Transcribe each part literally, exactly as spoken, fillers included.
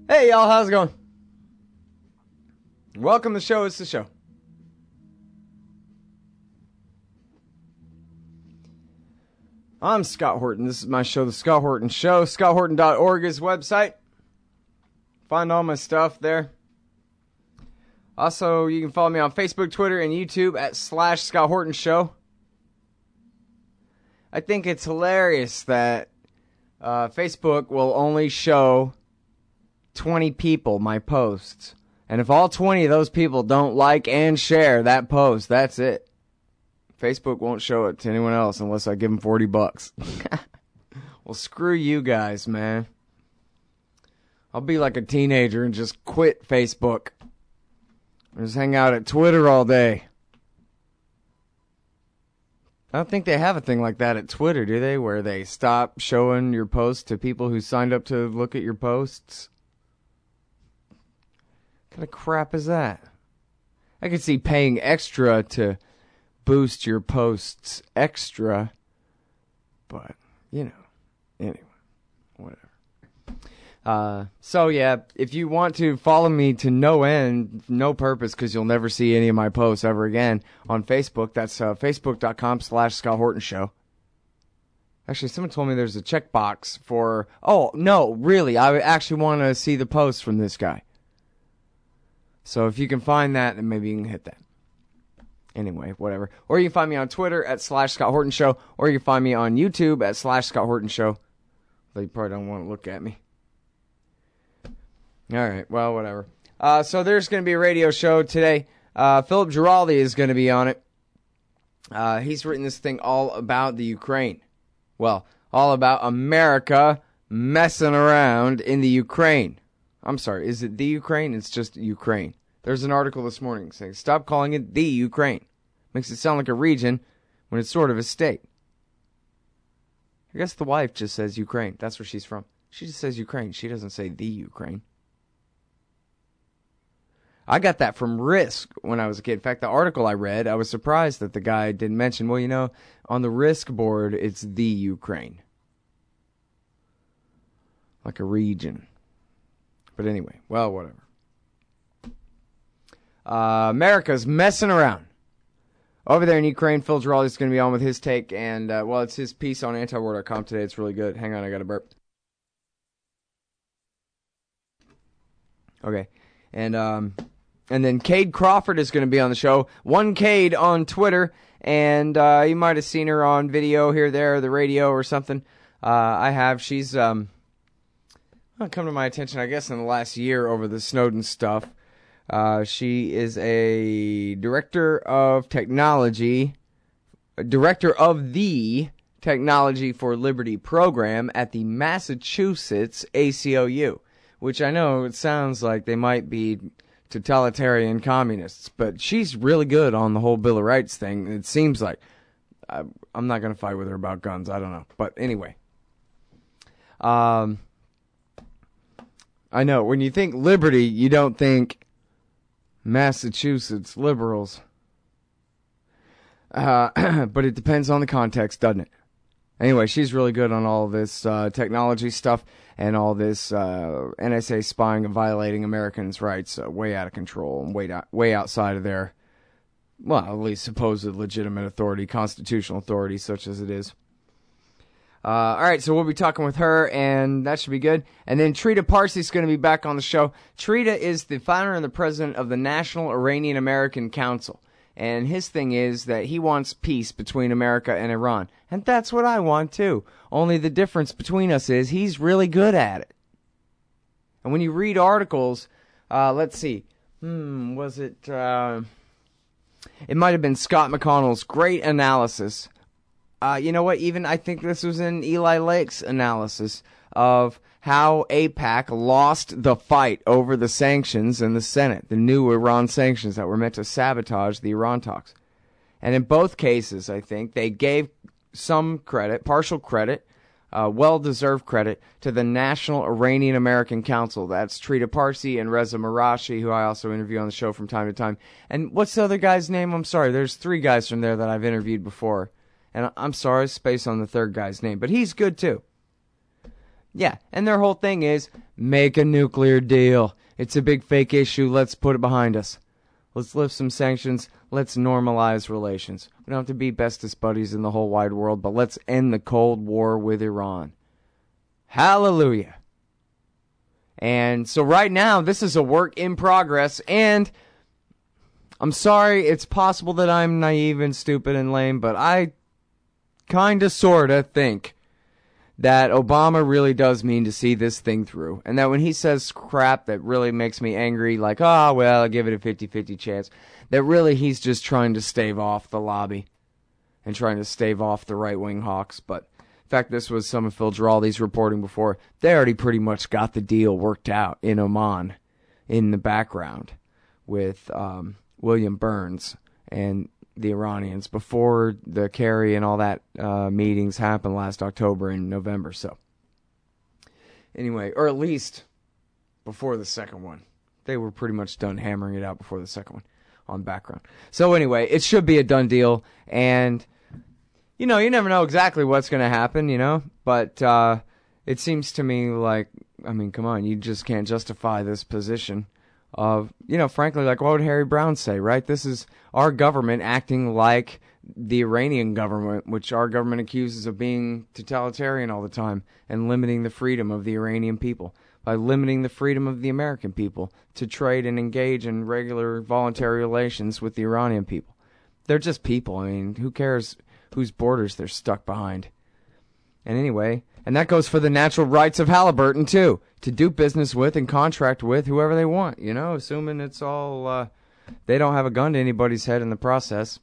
Hey y'all, how's it going? Welcome to the show, it's the show. I'm Scott Horton. This is my show, The Scott Horton Show. Scott Horton dot org is website. Find all my stuff there. Also, you can follow me on Facebook, Twitter, and YouTube at slash Scott Horton Show. I think it's hilarious that uh, Facebook will only show twenty people my posts. And if all twenty of those people don't like and share that post, that's it. Facebook won't show it to anyone else unless I give them forty bucks. Well, screw you guys, man. I'll be like a teenager and just quit Facebook. Just hang out at Twitter all day. I don't think they have a thing like that at Twitter, do they? Where they stop showing your posts to people who signed up to look at your posts? What kind of crap is that? I could see paying extra to boost your posts extra. But, you know. Anyway. Whatever. Uh, so, yeah. If you want to follow me to no end, no purpose, because you'll never see any of my posts ever again on Facebook, that's uh, facebook.com slash Scott Horton Show. Actually, someone told me there's a checkbox for... Oh, no, really. I actually want to see the posts from this guy. So if you can find that, then maybe you can hit that. Anyway, whatever. Or you can find me on Twitter at slash Scott Horton Show. Or you can find me on YouTube at slash Scott Horton Show. Though you probably don't want to look at me. Alright, well, whatever. Uh, so there's going to be a radio show today. Uh, Philip Giraldi is going to be on it. Uh, he's written this thing all about the Ukraine. Well, all about America messing around in the Ukraine. I'm sorry, is it the Ukraine? It's just Ukraine. There's an article this morning saying, stop calling it the Ukraine. Makes it sound like a region when it's sort of a state. I guess the wife just says Ukraine. That's where she's from. She just says Ukraine. She doesn't say the Ukraine. I got that from Risk when I was a kid. In fact, the article I read, I was surprised that the guy didn't mention, well, you know, on the Risk board, it's the Ukraine. Like a region. But anyway, well, whatever. Uh, America's messing around. Over there in Ukraine, Phil Giraldi is going to be on with his take. And, uh, well, it's his piece on antiwar dot com today. It's really good. Hang on, I got a burp. Okay. And, um, and then Cade Crawford is going to be on the show. One Cade on Twitter. And uh, you might have seen her on video here, there, the radio or something. Uh, I have. She's... Um, come to my attention, I guess, in the last year over the Snowden stuff. Uh, she is a director of technology, director of the Technology for Liberty program at the Massachusetts A C L U, which I know it sounds like they might be totalitarian communists, but she's really good on the whole Bill of Rights thing. It seems like. I, I'm not going to fight with her about guns. I don't know. But anyway. Um... I know, when you think liberty, you don't think Massachusetts liberals. Uh, but it depends on the context, doesn't it? Anyway, she's really good on all this uh, technology stuff and all this uh, N S A spying and violating Americans' rights uh, way out of control and way, out, way outside of their, well, at least supposed legitimate authority, constitutional authority, such as it is. Uh, all right, so we'll be talking with her, and that should be good. And then Trita Parsi is going to be back on the show. Trita is the founder and the president of the National Iranian American Council. And his thing is that he wants peace between America and Iran. And that's what I want, too. Only the difference between us is he's really good at it. And when you read articles, uh, let's see. Hmm, was it... Uh, it might have been Scott McConnell's great analysis. Uh, you know what, even I think this was in Eli Lake's analysis of how AIPAC lost the fight over the sanctions in the Senate, the new Iran sanctions that were meant to sabotage the Iran talks. And in both cases, I think, they gave some credit, partial credit, uh, well-deserved credit, to the National Iranian American Council. That's Trita Parsi and Reza Marashi, who I also interview on the show from time to time. And what's the other guy's name? I'm sorry, there's three guys from there that I've interviewed before. And I'm sorry, space on the third guy's name, but he's good too. Yeah, and their whole thing is make a nuclear deal. It's a big fake issue. Let's put it behind us. Let's lift some sanctions. Let's normalize relations. We don't have to be bestest buddies in the whole wide world, but let's end the Cold War with Iran. Hallelujah. And so right now, this is a work in progress, and I'm sorry, it's possible that I'm naive and stupid and lame, but I kind of sort of think that Obama really does mean to see this thing through. And that when he says crap that really makes me angry, like, oh, well, I'll give it a fifty-fifty chance, that really he's just trying to stave off the lobby and trying to stave off the right-wing hawks. But in fact, this was some of Phil Giraldi's reporting before. They already pretty much got the deal worked out in Oman in the background with um, William Burns and the Iranians before the Kerry and all that uh, meetings happened last October and November. So anyway, or at least before the second one. They were pretty much done hammering it out before the second one on background. So anyway, it should be a done deal. And, you know, you never know exactly what's going to happen, you know. But uh, it seems to me like, I mean, come on, you just can't justify this position of, you know, frankly, like what would Harry Brown say, right? This is our government acting like the Iranian government, which our government accuses of being totalitarian all the time and limiting the freedom of the Iranian people by limiting the freedom of the American people to trade and engage in regular voluntary relations with the Iranian people. They're just people. I mean, who cares whose borders they're stuck behind? And anyway, and that goes for the natural rights of Halliburton, too, to do business with and contract with whoever they want, you know, assuming it's all, uh, they don't have a gun to anybody's head in the process.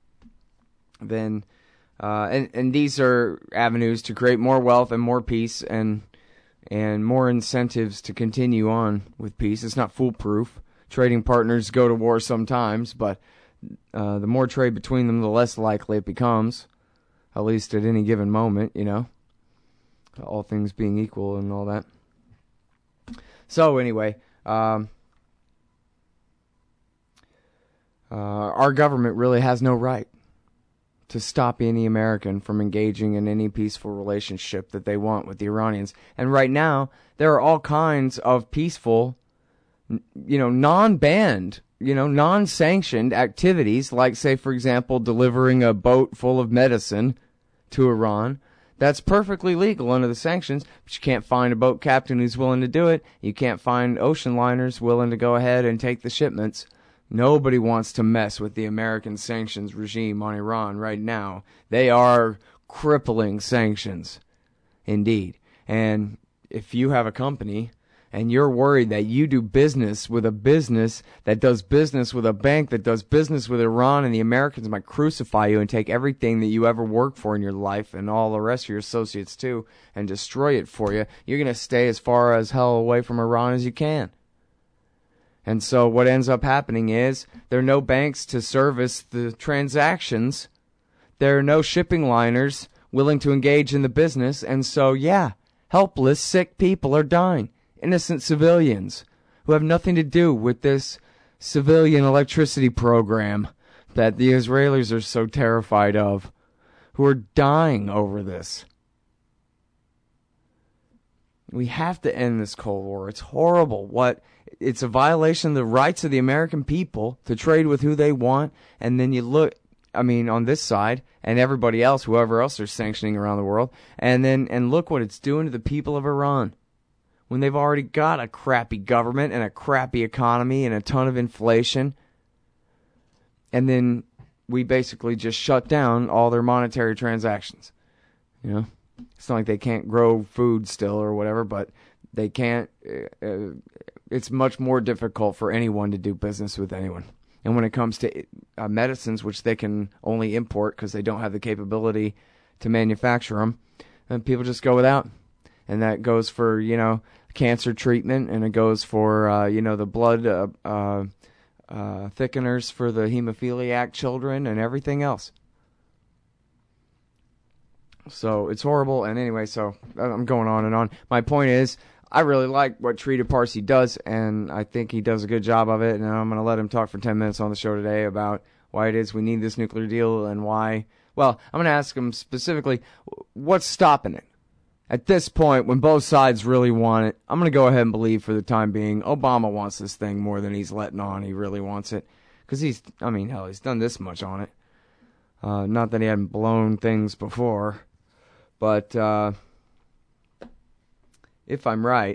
Then, uh, and, and these are avenues to create more wealth and more peace and and more incentives to continue on with peace. It's not foolproof. Trading partners go to war sometimes, but uh, the more trade between them, the less likely it becomes, at least at any given moment, you know, all things being equal and all that. So anyway, um, uh, our government really has no right to stop any American from engaging in any peaceful relationship that they want with the Iranians. And right now, there are all kinds of peaceful, you know, non-banned, you know, non-sanctioned activities, like, say, for example, delivering a boat full of medicine to Iran. That's perfectly legal under the sanctions, but you can't find a boat captain who's willing to do it. You can't find ocean liners willing to go ahead and take the shipments. Nobody wants to mess with the American sanctions regime on Iran right now. They are crippling sanctions, indeed. And if you have a company and you're worried that you do business with a business that does business with a bank that does business with Iran, and the Americans might crucify you and take everything that you ever worked for in your life and all the rest of your associates too and destroy it for you, you're going to stay as far as hell away from Iran as you can. And so what ends up happening is there are no banks to service the transactions. There are no shipping liners willing to engage in the business. And so, yeah, helpless, sick people are dying. Innocent civilians who have nothing to do with this civilian electricity program that the Israelis are so terrified of, who are dying over this. We have to end this Cold War. It's horrible. What it's a violation of the rights of the American people to trade with who they want. And then you look, I mean, on this side, and everybody else, whoever else they're sanctioning around the world, and then and look what it's doing to the people of Iran when they've already got a crappy government and a crappy economy and a ton of inflation. And then we basically just shut down all their monetary transactions. You know? It's not like they can't grow food still or whatever, but they can't. Uh, it's much more difficult for anyone to do business with anyone. And when it comes to uh, medicines, which they can only import because they don't have the capability to manufacture them, then people just go without. And that goes for, you know, cancer treatment, and it goes for, uh, you know, the blood uh, uh, uh, thickeners for the hemophiliac children and everything else. So it's horrible. And anyway, so I'm going on and on. My point is, I really like what Trita Parsi does, and I think he does a good job of it. And I'm going to let him talk for ten minutes on the show today about why it is we need this nuclear deal and why. Well, I'm going to ask him specifically, what's stopping it? at this point, when both sides really want it, I'm going to go ahead and believe for the time being, Obama wants this thing more than he's letting on. He really wants it. Because he's, I mean, hell, he's done this much on it. Uh, not that he hadn't blown things before. But, uh, if I'm right,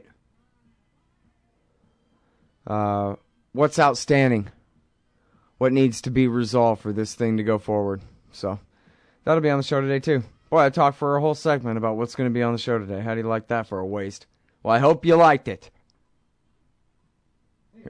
uh, what's outstanding? What needs to be resolved for this thing to go forward? So, that'll be on the show today, too. Boy, I talked for a whole segment about what's going to be on the show today. How do you like that for a waste? Well, I hope you liked it. Hey,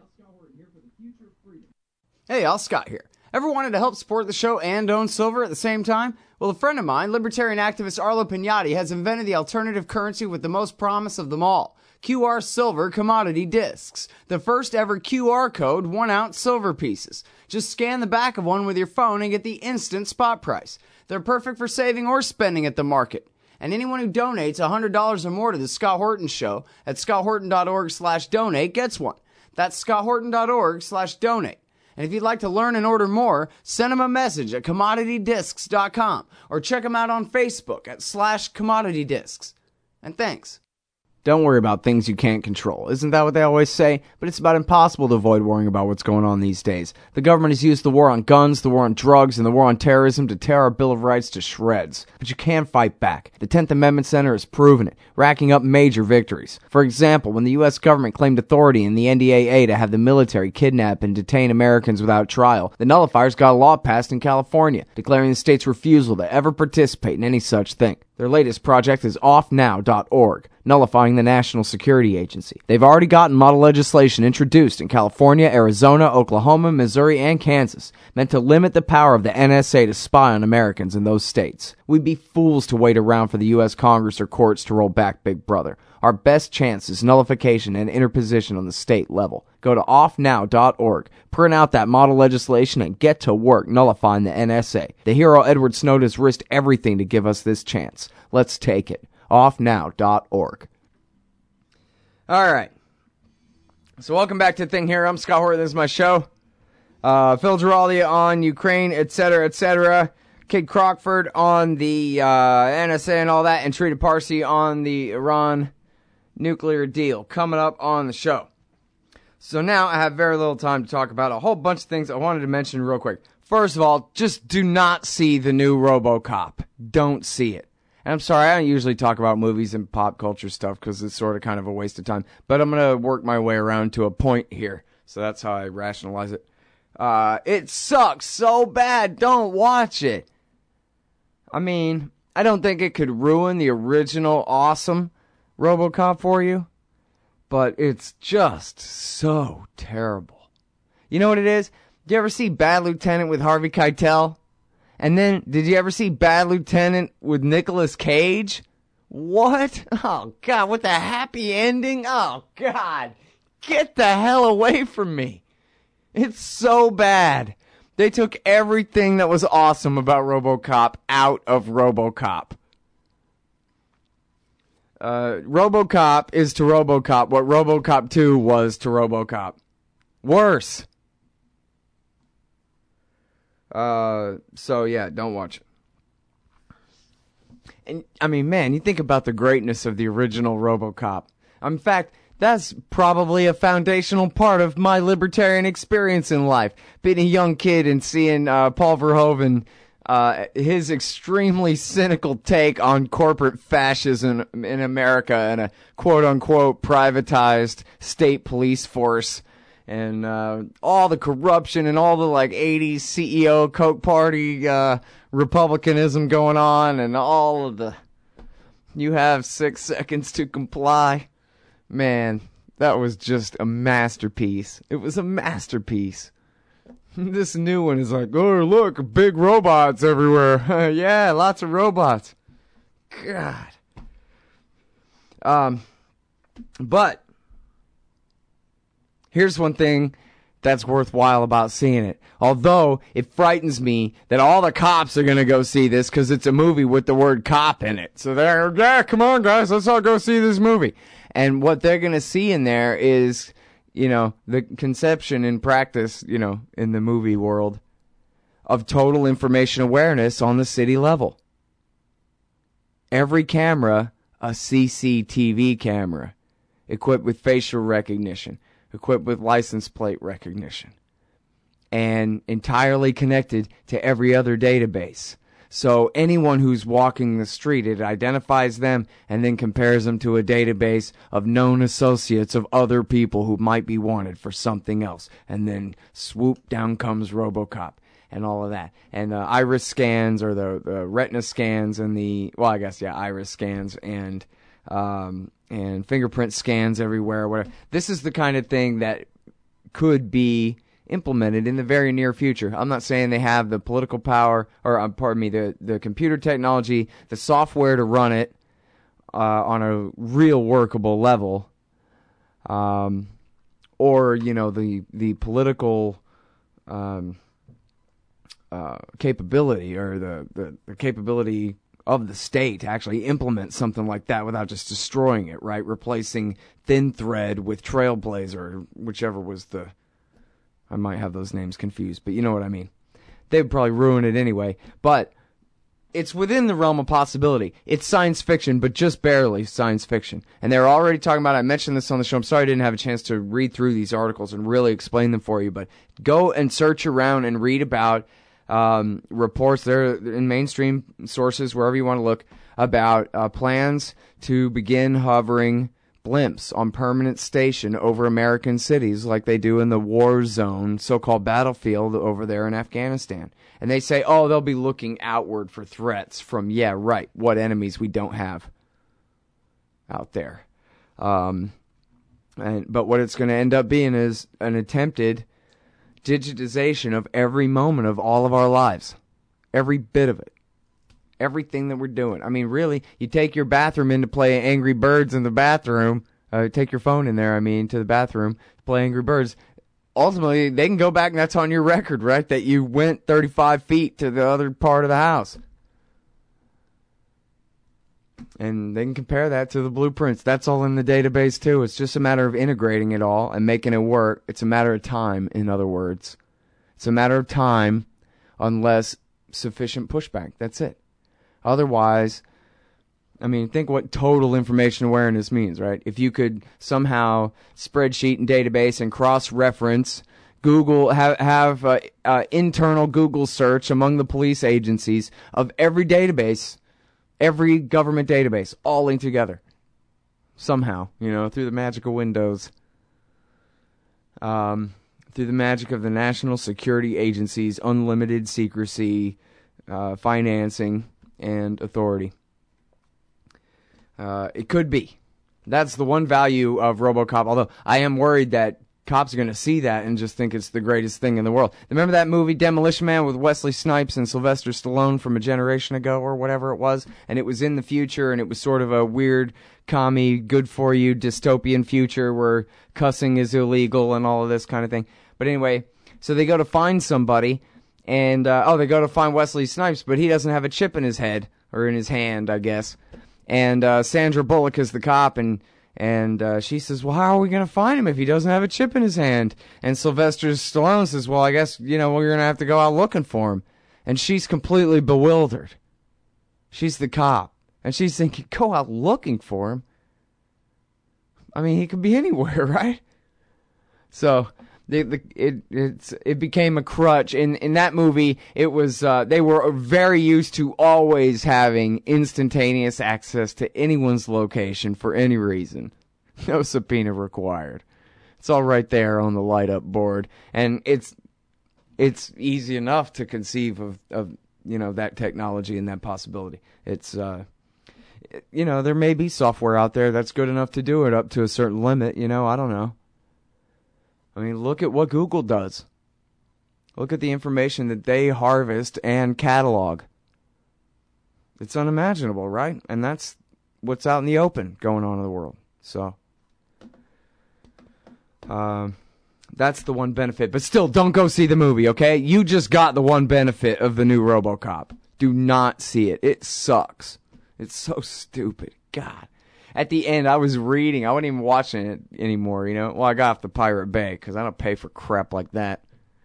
Al Scott here. Ever wanted to help support the show and own silver at the same time? Well, a friend of mine, libertarian activist Arlo Pignatti, has invented the alternative currency with the most promise of them all. Q R Silver Commodity Discs. The first ever Q R code one ounce silver pieces. Just scan the back of one with your phone and get the instant spot price. They're perfect for saving or spending at the market. And anyone who donates one hundred dollars or more to the Scott Horton Show at scotthorton.org slash donate gets one. That's scotthorton.org slash donate. And if you'd like to learn and order more, send them a message at commodity discs dot com or check them out on Facebook at slash commodity discs. And thanks. Don't worry about things you can't control. Isn't that what they always say? But it's about impossible to avoid worrying about what's going on these days. The government has used the war on guns, the war on drugs, and the war on terrorism to tear our Bill of Rights to shreds. But you can fight back. The tenth Amendment Center has proven it, racking up major victories. For example, when the U S government claimed authority in the N D A A to have the military kidnap and detain Americans without trial, the nullifiers got a law passed in California, declaring the state's refusal to ever participate in any such thing. Their latest project is off now dot org, nullifying the National Security Agency. They've already gotten model legislation introduced in California, Arizona, Oklahoma, Missouri, and Kansas, meant to limit the power of the N S A to spy on Americans in those states. We'd be fools to wait around for the U S Congress or courts to roll back Big Brother. Our best chance is nullification and interposition on the state level. Go to off now dot org, print out that model legislation, and get to work nullifying the N S A. The hero Edward Snowden has risked everything to give us this chance. Let's take it. off now dot org. All right. So welcome back to the Thing here. I'm Scott Horton. This is my show. Uh, Phil Giraldi on Ukraine, et cetera, et cetera. Kid Crockford on the uh, N S A and all that, and Trita Parsi on the Iran nuclear deal. Coming up on the show. So now I have very little time to talk about a whole bunch of things I wanted to mention real quick. First of all, just do not see the new RoboCop. Don't see it. And I'm sorry, I don't usually talk about movies and pop culture stuff because it's sort of kind of a waste of time. But I'm going to work my way around to a point here. So that's how I rationalize it. Uh, it sucks so bad. Don't watch it. I mean, I don't think it could ruin the original awesome RoboCop for you. But it's just so terrible. You know what it is? Did you ever see Bad Lieutenant with Harvey Keitel? And then, did you ever see Bad Lieutenant with Nicolas Cage? What? Oh, God, with the happy ending? Oh, God. Get the hell away from me. It's so bad. They took everything that was awesome about RoboCop out of RoboCop. Uh, RoboCop is to RoboCop what RoboCop two was to RoboCop. Worse. Uh, so yeah, don't watch it. And, I mean, man, you think about the greatness of the original RoboCop. In fact, that's probably a foundational part of my libertarian experience in life. Being a young kid and seeing, uh, Paul Verhoeven, Uh, his extremely cynical take on corporate fascism in America and a quote-unquote privatized state police force and uh, all the corruption and all the like eighties C E O Koch party uh, republicanism going on and all of the you have six seconds to comply. Man, that was just a masterpiece. It was a masterpiece. This new one is like, oh, look, big robots everywhere. Yeah, lots of robots. God. Um, but here's one thing that's worthwhile about seeing it. Although it frightens me that all the cops are going to go see this because it's a movie with the word cop in it. So they're, yeah, come on, guys, let's all go see this movie. And what they're going to see in there is, you know, the conception and practice, you know, in the movie world of total information awareness on the city level. Every camera a C C T V camera equipped with facial recognition, equipped with license plate recognition, and entirely connected to every other database. So anyone who's walking the street, it identifies them and then compares them to a database of known associates of other people who might be wanted for something else. And then swoop, down comes RoboCop and all of that. And uh, iris scans, or the, the retina scans, and the, well, I guess, yeah, iris scans and um, and fingerprint scans everywhere, whatever. This is the kind of thing that could be implemented in the very near future. I'm not saying they have the political power, or uh, pardon me, the, the computer technology, the software to run it uh, on a real workable level, um, or, you know, the the political um, uh, capability, or the, the, the capability of the state to actually implement something like that without just destroying it, right? Replacing Thin Thread with Trailblazer, whichever was the... I might have those names confused, but you know what I mean. They would probably ruin it anyway. But it's within the realm of possibility. It's science fiction, but just barely science fiction. And they're already talking about it. I mentioned this on the show. I'm sorry I didn't have a chance to read through these articles and really explain them for you. But go and search around and read about um, reports. They're in mainstream sources, wherever you want to look, about uh, plans to begin hovering blimps on permanent station over American cities like they do in the war zone, so-called battlefield over there in Afghanistan. And they say, oh, they'll be looking outward for threats from, yeah, right, what enemies we don't have out there. Um, and but what it's going to end up being is an attempted digitization of every moment of all of our lives. Every bit of it. Everything that we're doing. I mean, really, you take your bathroom in to play Angry Birds in the bathroom. Uh, take your phone in there, I mean, to the bathroom to play Angry Birds. Ultimately, they can go back and that's on your record, right? That you went thirty-five feet to the other part of the house. And they can compare that to the blueprints. That's all in the database, too. It's just a matter of integrating it all and making it work. It's a matter of time, in other words. It's a matter of time unless sufficient pushback. That's it. Otherwise, I mean, think what total information awareness means, right? If you could somehow spreadsheet and database and cross-reference, Google, have, have uh, uh, internal Google search among the police agencies of every database, every government database, all linked together. Somehow, you know, through the magic of Windows. Um, through the magic of the National Security Agency's unlimited secrecy, uh, financing, and authority. Uh, it could be. That's the one value of RoboCop, although I am worried that cops are going to see that and just think it's the greatest thing in the world. Remember that movie Demolition Man with Wesley Snipes and Sylvester Stallone from a generation ago or whatever it was? And it was in the future, and it was sort of a weird, commie, good-for-you dystopian future where cussing is illegal and all of this kind of thing. But anyway, so they go to find somebody, and, uh, oh, they go to find Wesley Snipes, but he doesn't have a chip in his head, or in his hand, I guess. And uh, Sandra Bullock is the cop, and and uh, she says, well, how are we going to find him if he doesn't have a chip in his hand? And Sylvester Stallone says, well, I guess, you know, we're going to have to go out looking for him. And she's completely bewildered. She's the cop. And she's thinking, go out looking for him? I mean, he could be anywhere, right? So... The, the, it it's, it became a crutch. In in that movie, it was uh, they were very used to always having instantaneous access to anyone's location for any reason. No subpoena required. It's all right there on the light up board, and it's it's easy enough to conceive of, of you know that technology and that possibility. It's uh, you know there may be software out there that's good enough to do it up to a certain limit. You know, I don't know. I mean, look at what Google does. Look at the information that they harvest and catalog. It's unimaginable, right? And that's what's out in the open going on in the world. So, uh, that's the one benefit. But still, don't go see the movie, okay? You just got the one benefit of the new RoboCop. Do not see it. It sucks. It's so stupid. God. At the end, I was reading. I wasn't even watching it anymore, you know. Well, I got off the Pirate Bay because I don't pay for crap like that.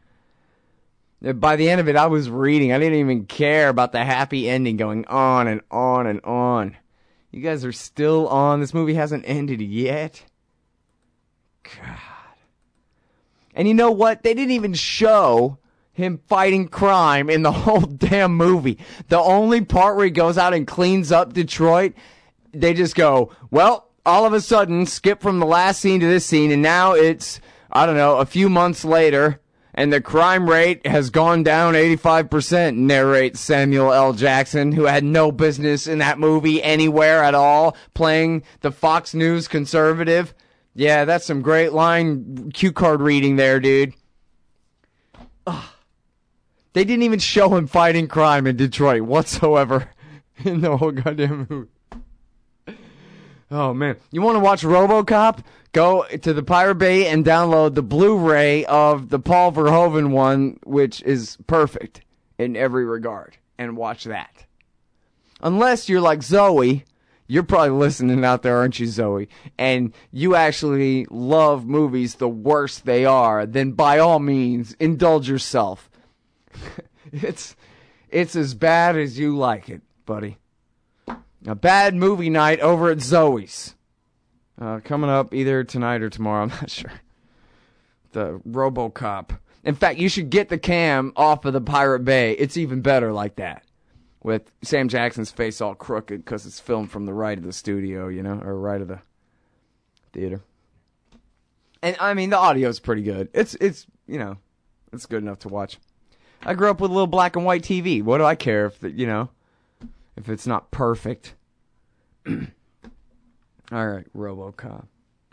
By the end of it, I was reading. I didn't even care about the happy ending going on and on and on. You guys are still on. This movie hasn't ended yet. God. And you know what? They didn't even show him fighting crime in the whole damn movie. The only part where he goes out and cleans up Detroit, they just go, well, all of a sudden, skip from the last scene to this scene, and now it's, I don't know, a few months later, and the crime rate has gone down eighty-five percent, narrates Samuel L. Jackson, who had no business in that movie anywhere at all, playing the Fox News conservative. Yeah, that's some great line cue card reading there, dude. Ugh. They didn't even show him fighting crime in Detroit whatsoever in the whole goddamn movie. Oh, man. You want to watch RoboCop? Go to the Pirate Bay and download the Blu-ray of the Paul Verhoeven one, which is perfect in every regard, and watch that. Unless you're like Zoe. You're probably listening out there, aren't you, Zoe? And you actually love movies the worse they are, then by all means, indulge yourself. it's it's as bad as you like it, buddy. A bad movie night over at Zoe's. Uh, coming up either tonight or tomorrow, I'm not sure. The RoboCop. In fact, you should get the cam off of the Pirate Bay. It's even better like that. With Sam Jackson's face all crooked because it's filmed from the right of the studio, you know, or right of the theater. And, I mean, the audio's pretty good. It's, it's you know, it's good enough to watch. I grew up with a little black and white T V. What do I care if, the, you know, if it's not perfect? All right, RoboCop.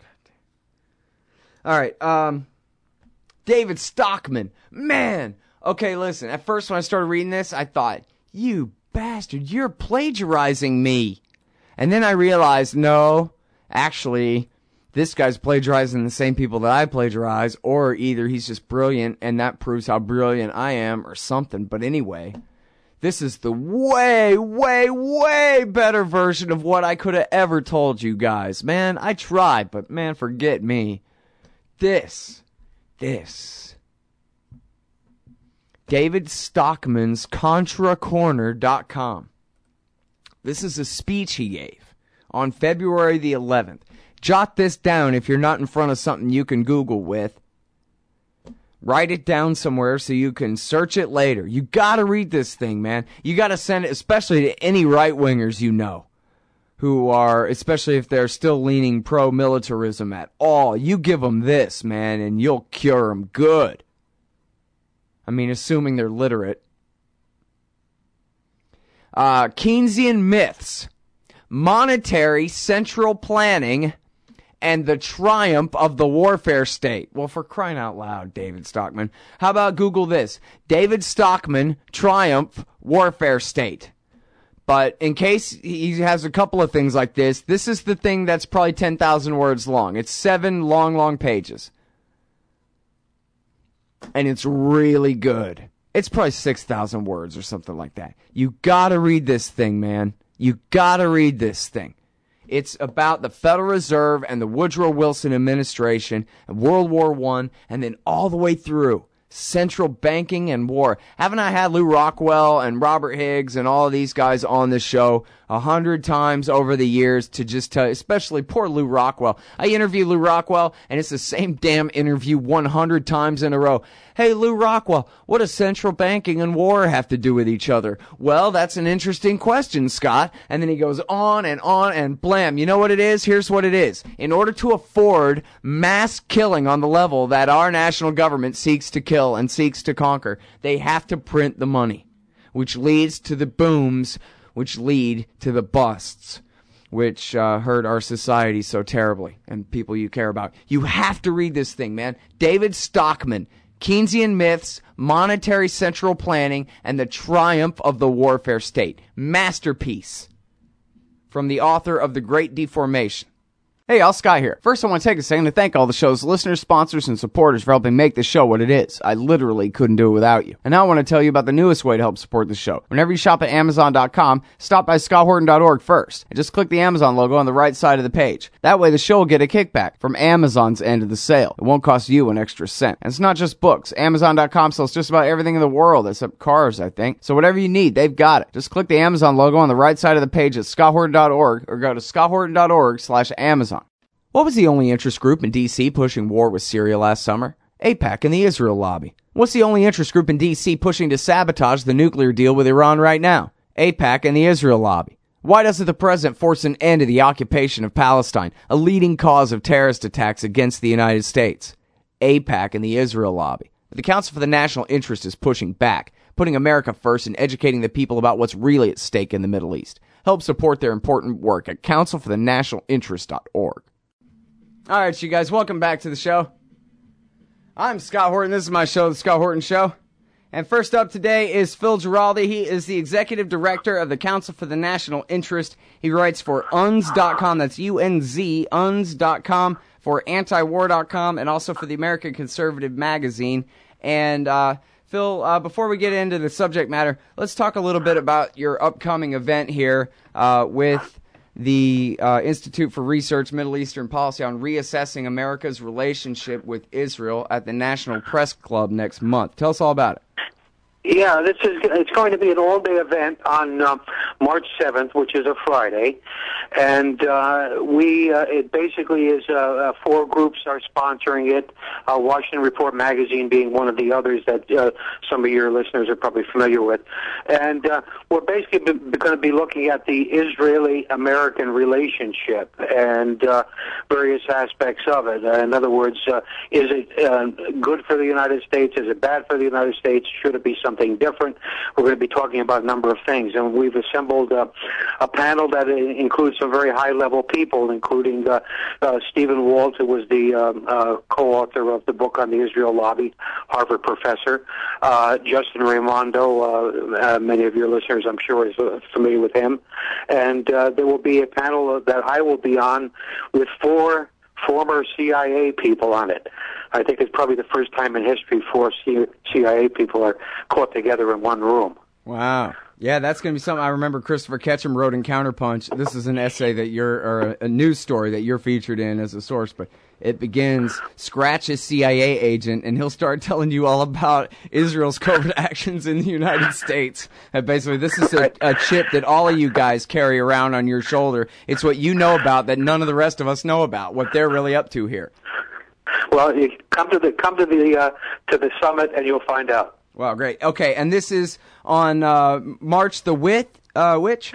All right, um, David Stockman. Man! Okay, listen, at first when I started reading this, I thought, you bastard, you're plagiarizing me. And then I realized, no, actually, this guy's plagiarizing the same people that I plagiarize, or either he's just brilliant, and that proves how brilliant I am, or something. But anyway, this is the way, way, way better version of what I could have ever told you guys. Man, I tried, but man, forget me. This, this. David Stockman's Contra Corner dot com. This is a speech he gave on February the eleventh. Jot this down if you're not in front of something you can Google with. Write it down somewhere so you can search it later. You gotta read this thing, man. You gotta send it, especially to any right-wingers you know, who are, especially if they're still leaning pro-militarism at all. You give them this, man, and you'll cure them good. I mean, assuming they're literate. Uh, Keynesian myths, monetary central planning, and the triumph of the warfare state. Well, for crying out loud, David Stockman. How about Google this? David Stockman, triumph, warfare state. But in case he has a couple of things like this, this is the thing that's probably ten thousand words long. It's seven long, long pages. And it's really good. It's probably six thousand words or something like that. You gotta read this thing, man. You gotta read this thing. It's about the Federal Reserve and the Woodrow Wilson administration and World War One, and then all the way through central banking and war. Haven't I had Lou Rockwell and Robert Higgs and all of these guys on this show a hundred times over the years to just tell, especially poor Lou Rockwell. I interview Lou Rockwell, and it's the same damn interview one hundred times in a row. Hey, Lou Rockwell, what does central banking and war have to do with each other? Well, that's an interesting question, Scott. And then he goes on and on and blam. You know what it is? Here's what it is. In order to afford mass killing on the level that our national government seeks to kill and seeks to conquer, they have to print the money, which leads to the booms, which lead to the busts, which uh, hurt our society so terribly and people you care about. You have to read this thing, man. David Stockman, Keynesian Myths, Monetary Central Planning, and the Triumph of the Warfare State. Masterpiece from the author of The Great Deformation. Hey, Al Sky here. First, I want to take a second to thank all the show's listeners, sponsors, and supporters for helping make the show what it is. I literally couldn't do it without you. And now I want to tell you about the newest way to help support the show. Whenever you shop at Amazon dot com, stop by Scott Horton dot org first, and just click the Amazon logo on the right side of the page. That way, the show will get a kickback from Amazon's end of the sale. It won't cost you an extra cent. And it's not just books. Amazon dot com sells just about everything in the world, except cars, I think. So whatever you need, they've got it. Just click the Amazon logo on the right side of the page at Scott Horton dot org or go to Scott Horton dot org slash Amazon. What was the only interest group in D C pushing war with Syria last summer? AIPAC and the Israel lobby. What's the only interest group in D C pushing to sabotage the nuclear deal with Iran right now? AIPAC and the Israel lobby. Why doesn't the president force an end to the occupation of Palestine, a leading cause of terrorist attacks against the United States? AIPAC and the Israel lobby. The Council for the National Interest is pushing back, putting America first and educating the people about what's really at stake in the Middle East. Help support their important work at council for the national interest dot org. All right, you guys, welcome back to the show. I'm Scott Horton. This is my show, The Scott Horton Show. And first up today is Phil Giraldi. He is the executive director of the Council for the National Interest. He writes for U N Z dot com. That's U N Z, U N Z dot com, for anti war dot com, and also for the American Conservative Magazine. And, uh, Phil, uh, before we get into the subject matter, let's talk a little bit about your upcoming event here uh, with the uh, Institute for Research Middle Eastern Policy on reassessing America's relationship with Israel at the National Press Club next month. Tell us all about it. Yeah, this is it's going to be an all-day event on uh, March seventh, which is a Friday, and uh, we uh, it basically is uh, uh, four groups are sponsoring it. Uh, Washington Report magazine being one of the others that uh, some of your listeners are probably familiar with, and uh, we're basically going to be looking at the Israeli-American relationship and uh, various aspects of it. Uh, in other words, uh, is it uh, good for the United States? Is it bad for the United States? Should it be something something different? We're going to be talking about a number of things, and we've assembled uh, a panel that includes some very high-level people, including uh, uh, Stephen Walt, who was the um, uh, co-author of the book on the Israel lobby, Harvard professor, uh, Justin Raimondo, uh, uh, many of your listeners, I'm sure, is uh, familiar with him, and uh, there will be a panel that I will be on with four former C I A people on it. I think it's probably the first time in history four C I A people are caught together in one room. Wow. Yeah, that's going to be something I remember Christopher Ketchum wrote in Counterpunch. This is an essay that you're, or a news story that you're featured in as a source, but it begins, scratch a C I A agent, and he'll start telling you all about Israel's covert actions in the United States. And basically, this is a, a chip that all of you guys carry around on your shoulder. It's what you know about that none of the rest of us know about, what they're really up to here. Well, you come to the come to the uh, to the summit, and you'll find out. Wow, great. Okay, and this is on uh, March the width, uh, which?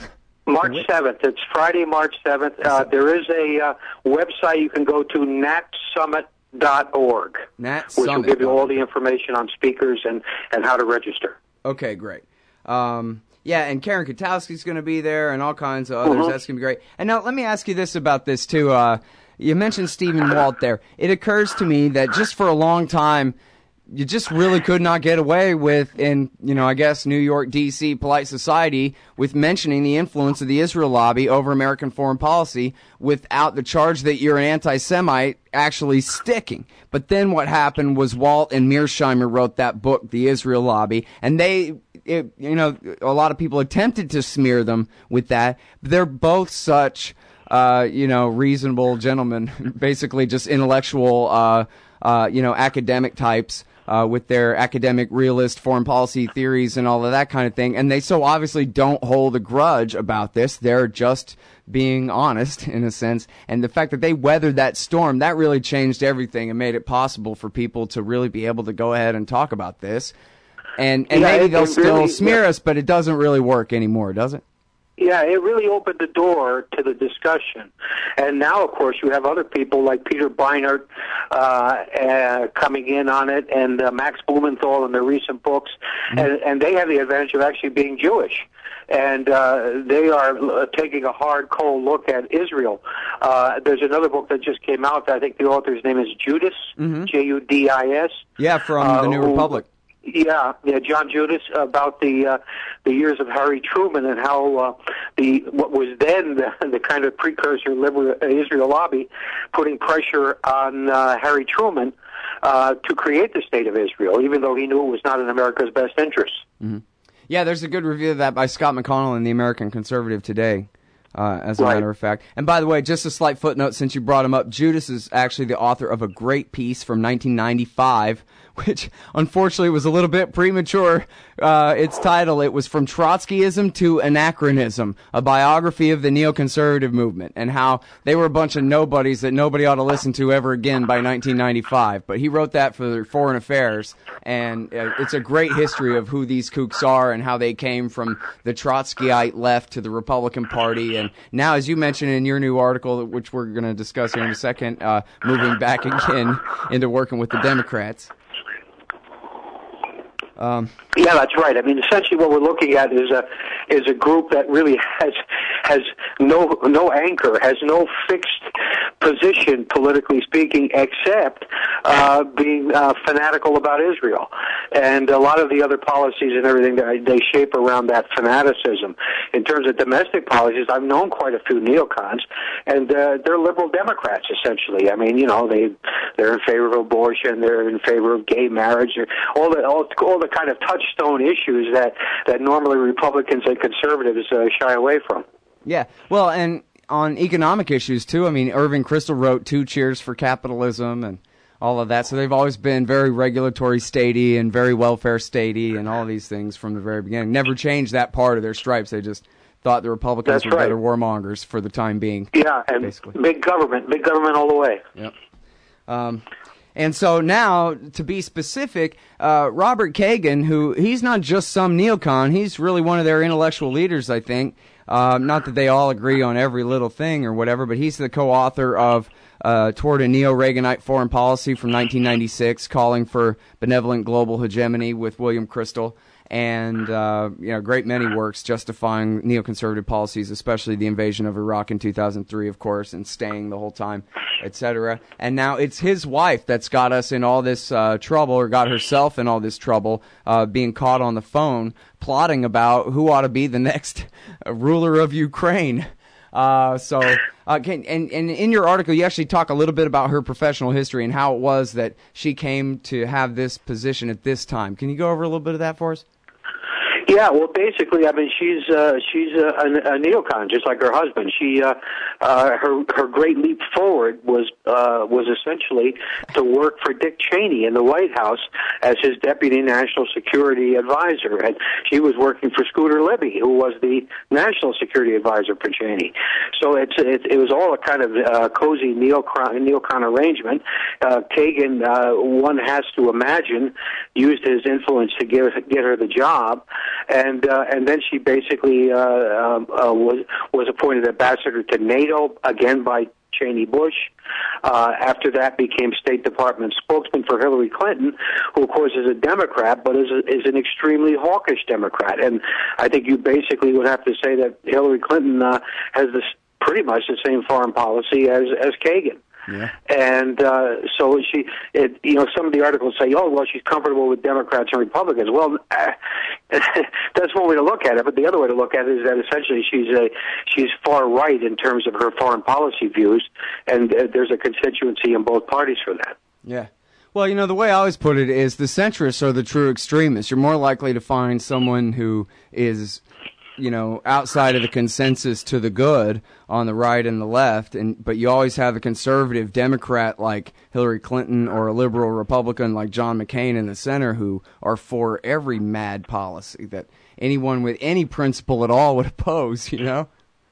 March seventh. It's Friday, March seventh. Uh, there is a uh, website you can go to, nat summit dot org, Nat which Summit. will give you all the information on speakers and, and how to register. Okay, great. Um, yeah, and Karen Katowski's going to be there and all kinds of others. Mm-hmm. That's going to be great. And now let me ask you this about this, too. Uh, you mentioned Stephen Walt there. It occurs to me that just for a long time, you just really could not get away with, in, you know, I guess, New York, D C, polite society, with mentioning the influence of the Israel lobby over American foreign policy without the charge that you're an anti-Semite actually sticking. But then what happened was Walt and Mearsheimer wrote that book, The Israel Lobby, and they, it, you know, a lot of people attempted to smear them with that. But they're both such, uh, you know, reasonable gentlemen, basically just intellectual, uh, uh, you know, academic types. Uh, with their academic realist foreign policy theories and all of that kind of thing. And they so obviously don't hold a grudge about this. They're just being honest, in a sense. And the fact that they weathered that storm, that really changed everything and made it possible for people to really be able to go ahead and talk about this. And, and yeah, maybe it, they'll it still really, smear yeah. us, but it doesn't really work anymore, does it? Yeah, it really opened the door to the discussion. And now, of course, you have other people like Peter Beinart uh, uh, coming in on it, and uh, Max Blumenthal in their recent books, mm-hmm. and, and they have the advantage of actually being Jewish. And uh, they are uh, taking a hard, cold look at Israel. Uh, there's another book that just came out. I think the author's name is Judas, mm-hmm. J U D I S. Yeah, from uh, the New who, Republic. Yeah, yeah, John Judas, about the uh, the years of Harry Truman and how uh, the what was then the, the kind of precursor liberal Israel lobby putting pressure on uh, Harry Truman uh, to create the state of Israel, even though he knew it was not in America's best interest. Mm-hmm. Yeah, there's a good review of that by Scott McConnell in the American Conservative today. Uh, as a right. matter of fact. And by the way, just a slight footnote since you brought him up, Judas is actually the author of a great piece from nineteen ninety-five, which unfortunately was a little bit premature. Uh, its title, it was From Trotskyism to Anachronism, a biography of the neoconservative movement, and how they were a bunch of nobodies that nobody ought to listen to ever again by nineteen ninety-five. But he wrote that for Foreign Affairs, and uh, it's a great history of who these kooks are and how they came from the Trotskyite left to the Republican Party. And now, as you mentioned in your new article, which we're going to discuss here in a second, uh, moving back again into working with the Democrats. Um, yeah, that's right. I mean, essentially, what we're looking at is a is a group that really has has no no anchor, has no fixed position, politically speaking, except uh, being uh, fanatical about Israel, and a lot of the other policies and everything that they shape around that fanaticism. In terms of domestic policies, I've known quite a few neocons, and uh, they're liberal Democrats essentially. I mean, you know, they they're in favor of abortion, they're in favor of gay marriage, all the all, all the kind of touchstone issues that, that normally Republicans and conservatives uh, shy away from. Yeah, well, and on economic issues, too. I mean, Irving Kristol wrote Two Cheers for Capitalism and all of that, so they've always been very regulatory statey and very welfare statey and all these things from the very beginning. Never changed that part of their stripes. They just thought the Republicans That's were right. better warmongers for the time being. Yeah, and basically. big government, big government all the way. Yep. Um, and so now, to be specific, uh, Robert Kagan, who he's not just some neocon, he's really one of their intellectual leaders, I think. Uh, not that they all agree on every little thing or whatever, but he's the co-author of uh, Toward a Neo-Reaganite Foreign Policy from nineteen ninety-six, calling for benevolent global hegemony with William Kristol. And, uh, you know, a great many works justifying neoconservative policies, especially the invasion of Iraq in two thousand three, of course, and staying the whole time, et cetera. And now it's his wife that's got us in all this uh, trouble, or got herself in all this trouble, uh, being caught on the phone, plotting about who ought to be the next ruler of Ukraine. Uh, so, uh, can, and, and in your article, you actually talk a little bit about her professional history and how it was that she came to have this position at this time. Can you go over a little bit of that for us? Yeah, well, basically, I mean, she's uh, she's a, a, a neocon, just like her husband. She uh, uh, her her great leap forward was uh, was essentially to work for Dick Cheney in the White House as his deputy national security advisor, and she was working for Scooter Libby, who was the national security advisor for Cheney. So it's it, it was all a kind of uh, cozy neocon neocon arrangement. Uh, Kagan, uh, one has to imagine, used his influence to give get her the job. And uh, and then she basically uh, um, uh, was was appointed ambassador to NATO, again by Cheney Bush. Uh, after that, became State Department spokesman for Hillary Clinton, who of course is a Democrat, but is a, is an extremely hawkish Democrat. And I think you basically would have to say that Hillary Clinton uh, has this pretty much the same foreign policy as as Kagan. Yeah. And uh, so she, it, you know, some of the articles say, oh, well, she's comfortable with Democrats and Republicans. Well, uh, that's one way to look at it, but the other way to look at it is that essentially she's a she's far right in terms of her foreign policy views, and uh, there's a constituency in both parties for that. Yeah. Well, you know, the way I always put it is the centrists are the true extremists. You're more likely to find someone who is, you know, outside of the consensus to the good on the right and the left, and but you always have a conservative Democrat like Hillary Clinton or a liberal Republican like John McCain in the center who are for every mad policy that anyone with any principle at all would oppose, you know?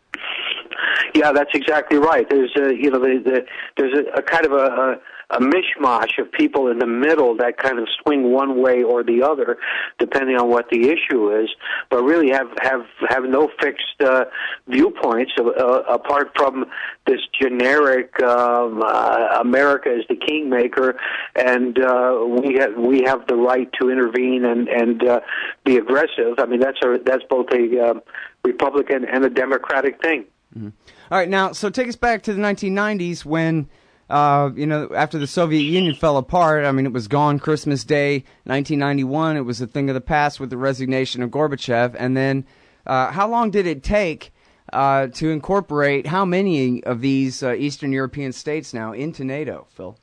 Yeah, that's exactly right. There's a, you know, the, the, there's a, a kind of a, a a mishmash of people in the middle that kind of swing one way or the other, depending on what the issue is, but really have have, have no fixed uh, viewpoints uh, apart from this generic um, uh, America is the kingmaker, and uh, we have we have the right to intervene and and uh, be aggressive. I mean, that's a that's both a uh, Republican and a Democratic thing. Mm-hmm. All right, now, so take us back to the nineteen nineties when uh, you know, after the Soviet Union fell apart, I mean, it was gone Christmas Day, nineteen ninety-one. It was a thing of the past with the resignation of Gorbachev. And then uh, how long did it take uh, to incorporate how many of these uh, Eastern European states now into NATO, Phil?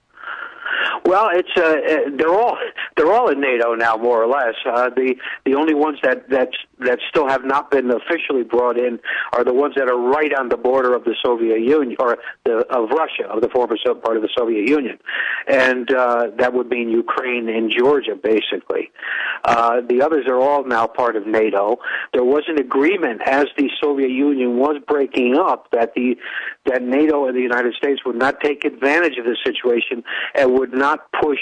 Well, it's uh, they're all they're all in NATO now, more or less. Uh, the the only ones that that that still have not been officially brought in are the ones that are right on the border of the Soviet Union or the, of Russia, of the former so- part of the Soviet Union, and uh, that would mean Ukraine and Georgia, basically. Uh, the others are all now part of NATO. There was an agreement as the Soviet Union was breaking up that the that NATO and the United States would not take advantage of the situation and would not push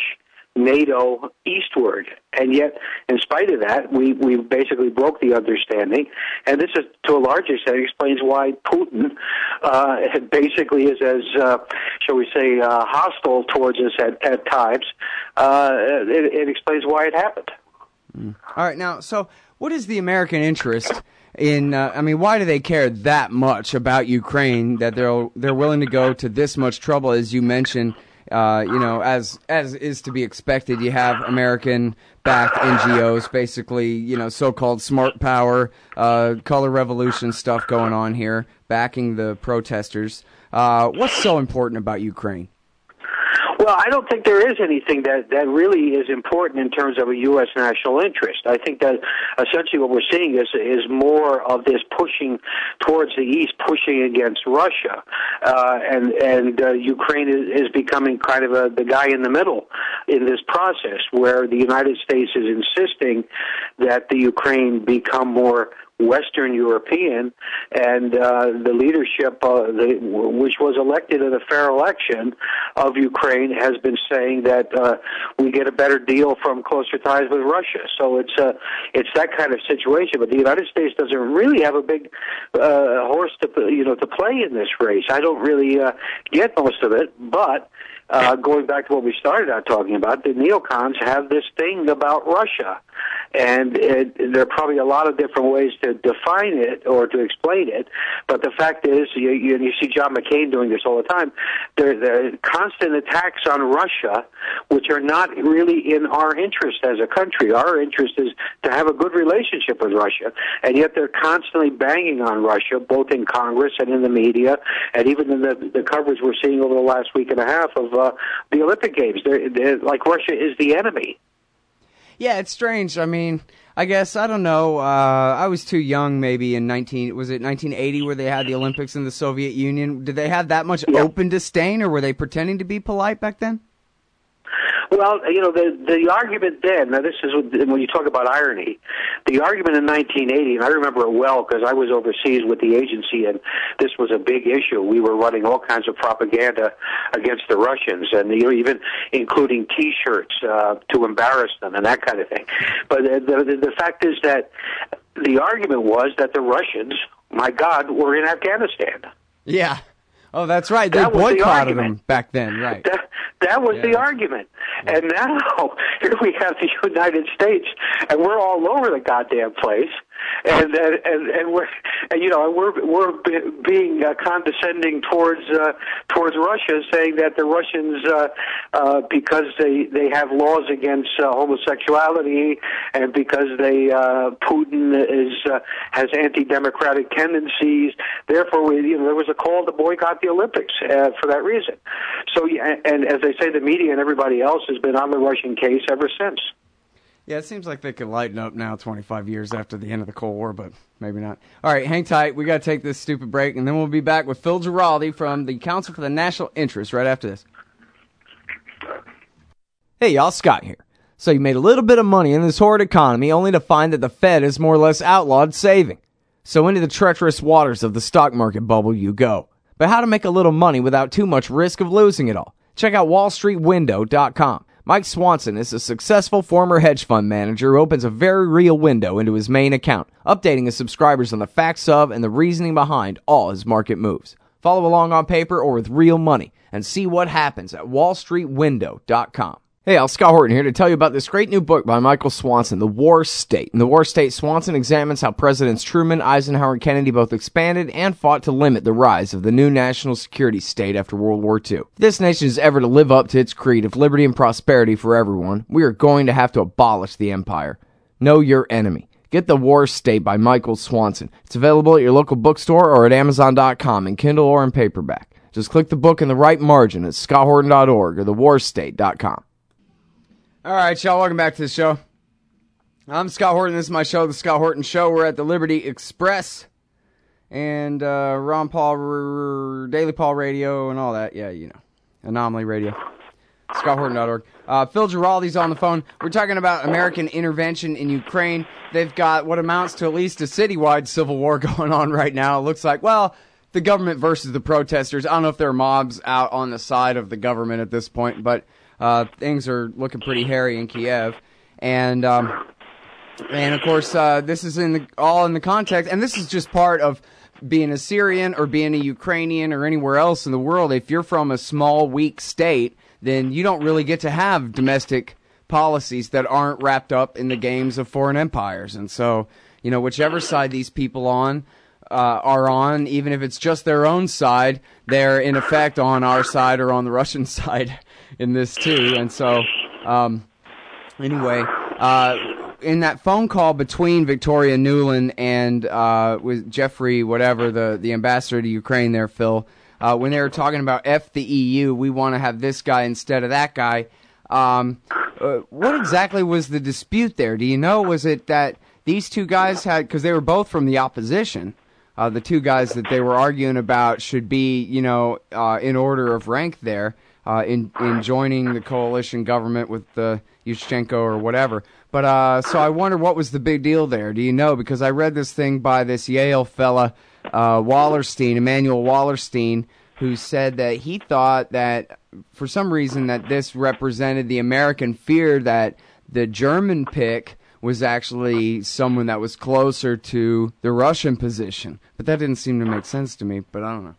NATO eastward. And yet, in spite of that, we, we basically broke the understanding. And this is, to a large extent, explains why Putin uh, basically is as, uh, shall we say, uh, hostile towards us at, at times. Uh, it, it explains why it happened. Mm. All right, now, so what is the American interest in, uh, I mean, why do they care that much about Ukraine that they're they're willing to go to this much trouble, as you mentioned? Uh, you know, as as is to be expected, you have American-backed N G Os, basically, you know, so-called smart power, uh, color revolution stuff going on here, backing the protesters. Uh, what's so important about Ukraine? Well, I don't think there is anything that, that really is important in terms of a U S national interest. I think that essentially what we're seeing is is more of this pushing towards the east, pushing against Russia, uh, and and uh, Ukraine is, is becoming kind of a, the guy in the middle in this process, where the United States is insisting that the Ukraine become more Western European, and uh, the leadership, uh, the, which was elected in a fair election of Ukraine, has been saying that uh, we get a better deal from closer ties with Russia. So it's uh, it's that kind of situation. But the United States doesn't really have a big uh, horse to you know to play in this race. I don't really uh, get most of it, but. Uh, going back to what we started out talking about, the neocons have this thing about Russia. And it, there are probably a lot of different ways to define it or to explain it. But the fact is, you, you, you see John McCain doing this all the time, there, there are constant attacks on Russia, which are not really in our interest as a country. Our interest is to have a good relationship with Russia. And yet they're constantly banging on Russia, both in Congress and in the media, and even in the, the coverage we're seeing over the last week and a half of uh, the Olympic Games. They're, they're, like Russia is the enemy. Yeah, it's strange. I mean, I guess, I don't know, uh, I was too young maybe in nineteen, was it nineteen eighty where they had the Olympics in the Soviet Union? Did they have that much yeah. open disdain, or were they pretending to be polite back then? Well, you know, the the argument then, now this is when you talk about irony, the argument in nineteen eighty, and I remember it well because I was overseas with the agency, and this was a big issue. We were running all kinds of propaganda against the Russians, and you know, even including T-shirts uh, to embarrass them and that kind of thing. But the, the, the fact is that the argument was that the Russians, my God, were in Afghanistan. Yeah. Oh, that's right. They that boycotted the them back then, right? That, that was yeah. the argument. Yeah. And now, here we have the United States, and we're all over the goddamn place. And and and, and we're and, you know we're we're being uh, condescending towards uh, towards Russia, saying that the Russians uh, uh, because they they have laws against uh, homosexuality, and because they uh, Putin is uh, has anti-democratic tendencies. Therefore, we, you know, there was a call to boycott the Olympics uh, for that reason. So, and as they say, the media and everybody else has been on the Russian case ever since. Yeah, it seems like they could lighten up now twenty-five years after the end of the Cold War, but maybe not. All right, hang tight. We got to take this stupid break, and then we'll be back with Phil Giraldi from the Council for the National Interest right after this. Hey, y'all, Scott here. So you made a little bit of money in this horrid economy only to find that the Fed has more or less outlawed saving. So into the treacherous waters of the stock market bubble you go. But how to make a little money without too much risk of losing it all? Check out wall street window dot com. Mike Swanson is a successful former hedge fund manager who opens a very real window into his main account, updating his subscribers on the facts of and the reasoning behind all his market moves. Follow along on paper or with real money and see what happens at wall street window dot com. Hey, Al Scott Horton here to tell you about this great new book by Michael Swanson, The War State. In The War State, Swanson examines how Presidents Truman, Eisenhower, and Kennedy both expanded and fought to limit the rise of the new national security state after World War Two. If this nation is ever to live up to its creed of liberty and prosperity for everyone, we are going to have to abolish the empire. Know your enemy. Get The War State by Michael Swanson. It's available at your local bookstore or at amazon dot com in Kindle or in paperback. Just click the book in the right margin at scott horton dot org or the war state dot com. All right, y'all, welcome back to the show. I'm Scott Horton. This is my show, The Scott Horton Show. We're at the Liberty Express and uh, Ron Paul, R- Daily Paul Radio and all that. Yeah, you know, Anomaly Radio. scott horton dot org. Uh, Phil Giraldi's on the phone. We're talking about American intervention in Ukraine. They've got what amounts to at least a citywide civil war going on right now. It looks like, well, the government versus the protesters. I don't know if there are mobs out on the side of the government at this point, but Uh, things are looking pretty hairy in Kiev, and um, and of course uh, this is in the, all in the context, and this is just part of being a Syrian or being a Ukrainian or anywhere else in the world. If you're from a small, weak state, then you don't really get to have domestic policies that aren't wrapped up in the games of foreign empires, and so you know whichever side these people on. Uh, are on, even if it's just their own side, they're in effect on our side or on the Russian side in this too. And so, um, anyway, uh, in that phone call between Victoria Nuland and uh, with Jeffrey, whatever, the, the ambassador to Ukraine there, Phil, uh, when they were talking about F the E U, we want to have this guy instead of that guy. Um, uh, what exactly was the dispute there? Do you know? Was it that these two guys had, because they were both from the opposition, Uh, the two guys that they were arguing about should be, you know, uh, in order of rank there, uh, in in joining the coalition government with the Yushchenko or whatever. But uh, so I wonder what was the big deal there. Do you know? Because I read this thing by this Yale fella, uh, Wallerstein, Emmanuel Wallerstein, who said that he thought that for some reason that this represented the American fear that the German pick was actually someone that was closer to the Russian position. But that didn't seem to make sense to me, but I don't know.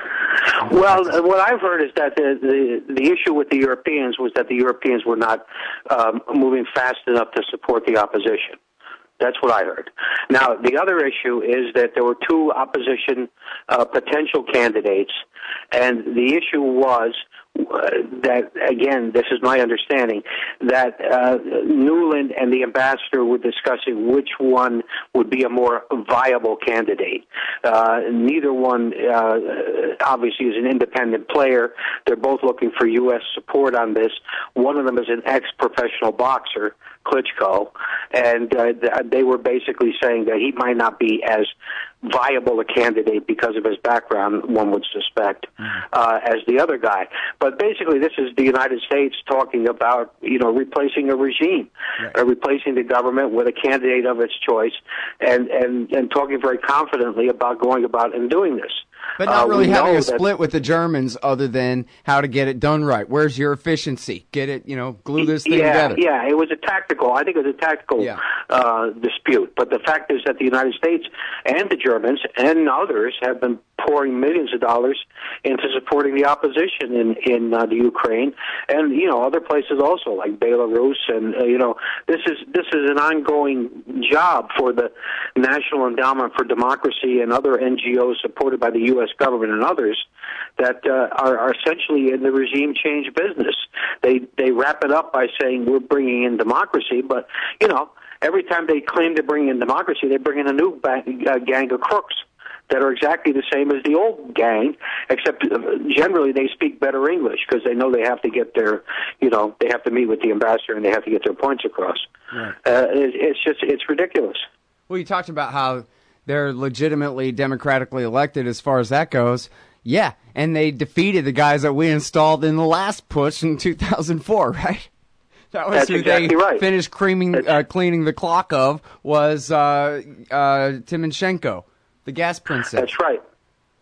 Well, what I've heard is that the, the, the issue with the Europeans was that the Europeans were not um, moving fast enough to support the opposition. That's what I heard. Now, the other issue is that there were two opposition uh, potential candidates, and the issue was Uh, that, again, this is my understanding, that uh, Nuland and the ambassador were discussing which one would be a more viable candidate. Uh, neither one, uh, obviously, is an independent player. They're both looking for U S support on this. One of them is an ex-professional boxer, Klitschko, and uh, they were basically saying that he might not be as viable a candidate because of his background, one would suspect, uh, as the other guy. But basically, this is the United States talking about, you know, replacing a regime, right. uh, replacing the government with a candidate of its choice, and, and, and talking very confidently about going about and doing this. But not really uh, having a that, split with the Germans other than how to get it done right. Where's your efficiency? Get it, you know, glue this thing yeah, together. Yeah, it was a tactical, I think it was a tactical yeah. uh, dispute. But the fact is that the United States and the Germans and others have been pouring millions of dollars into supporting the opposition in, in uh, the Ukraine and, you know, other places also like Belarus. And, uh, you know, this is, this is an ongoing job for the National Endowment for Democracy and other N G Os supported by the U S government and others that uh, are, are essentially in the regime change business. They they wrap it up by saying we're bringing in democracy, but, you know, every time they claim to bring in democracy, they bring in a new bang, uh, gang of crooks that are exactly the same as the old gang, except generally they speak better English because they know they have to get their, you know, they have to meet with the ambassador and they have to get their points across. Right. Uh, it, it's just, it's ridiculous. Well, you talked about how they're legitimately democratically elected as far as that goes. Yeah, and they defeated the guys that we installed in the last push in two thousand four, right? That was That's who exactly they right. finished creaming, uh, cleaning the clock of was uh, uh, Timoshenko, the gas princess. That's right.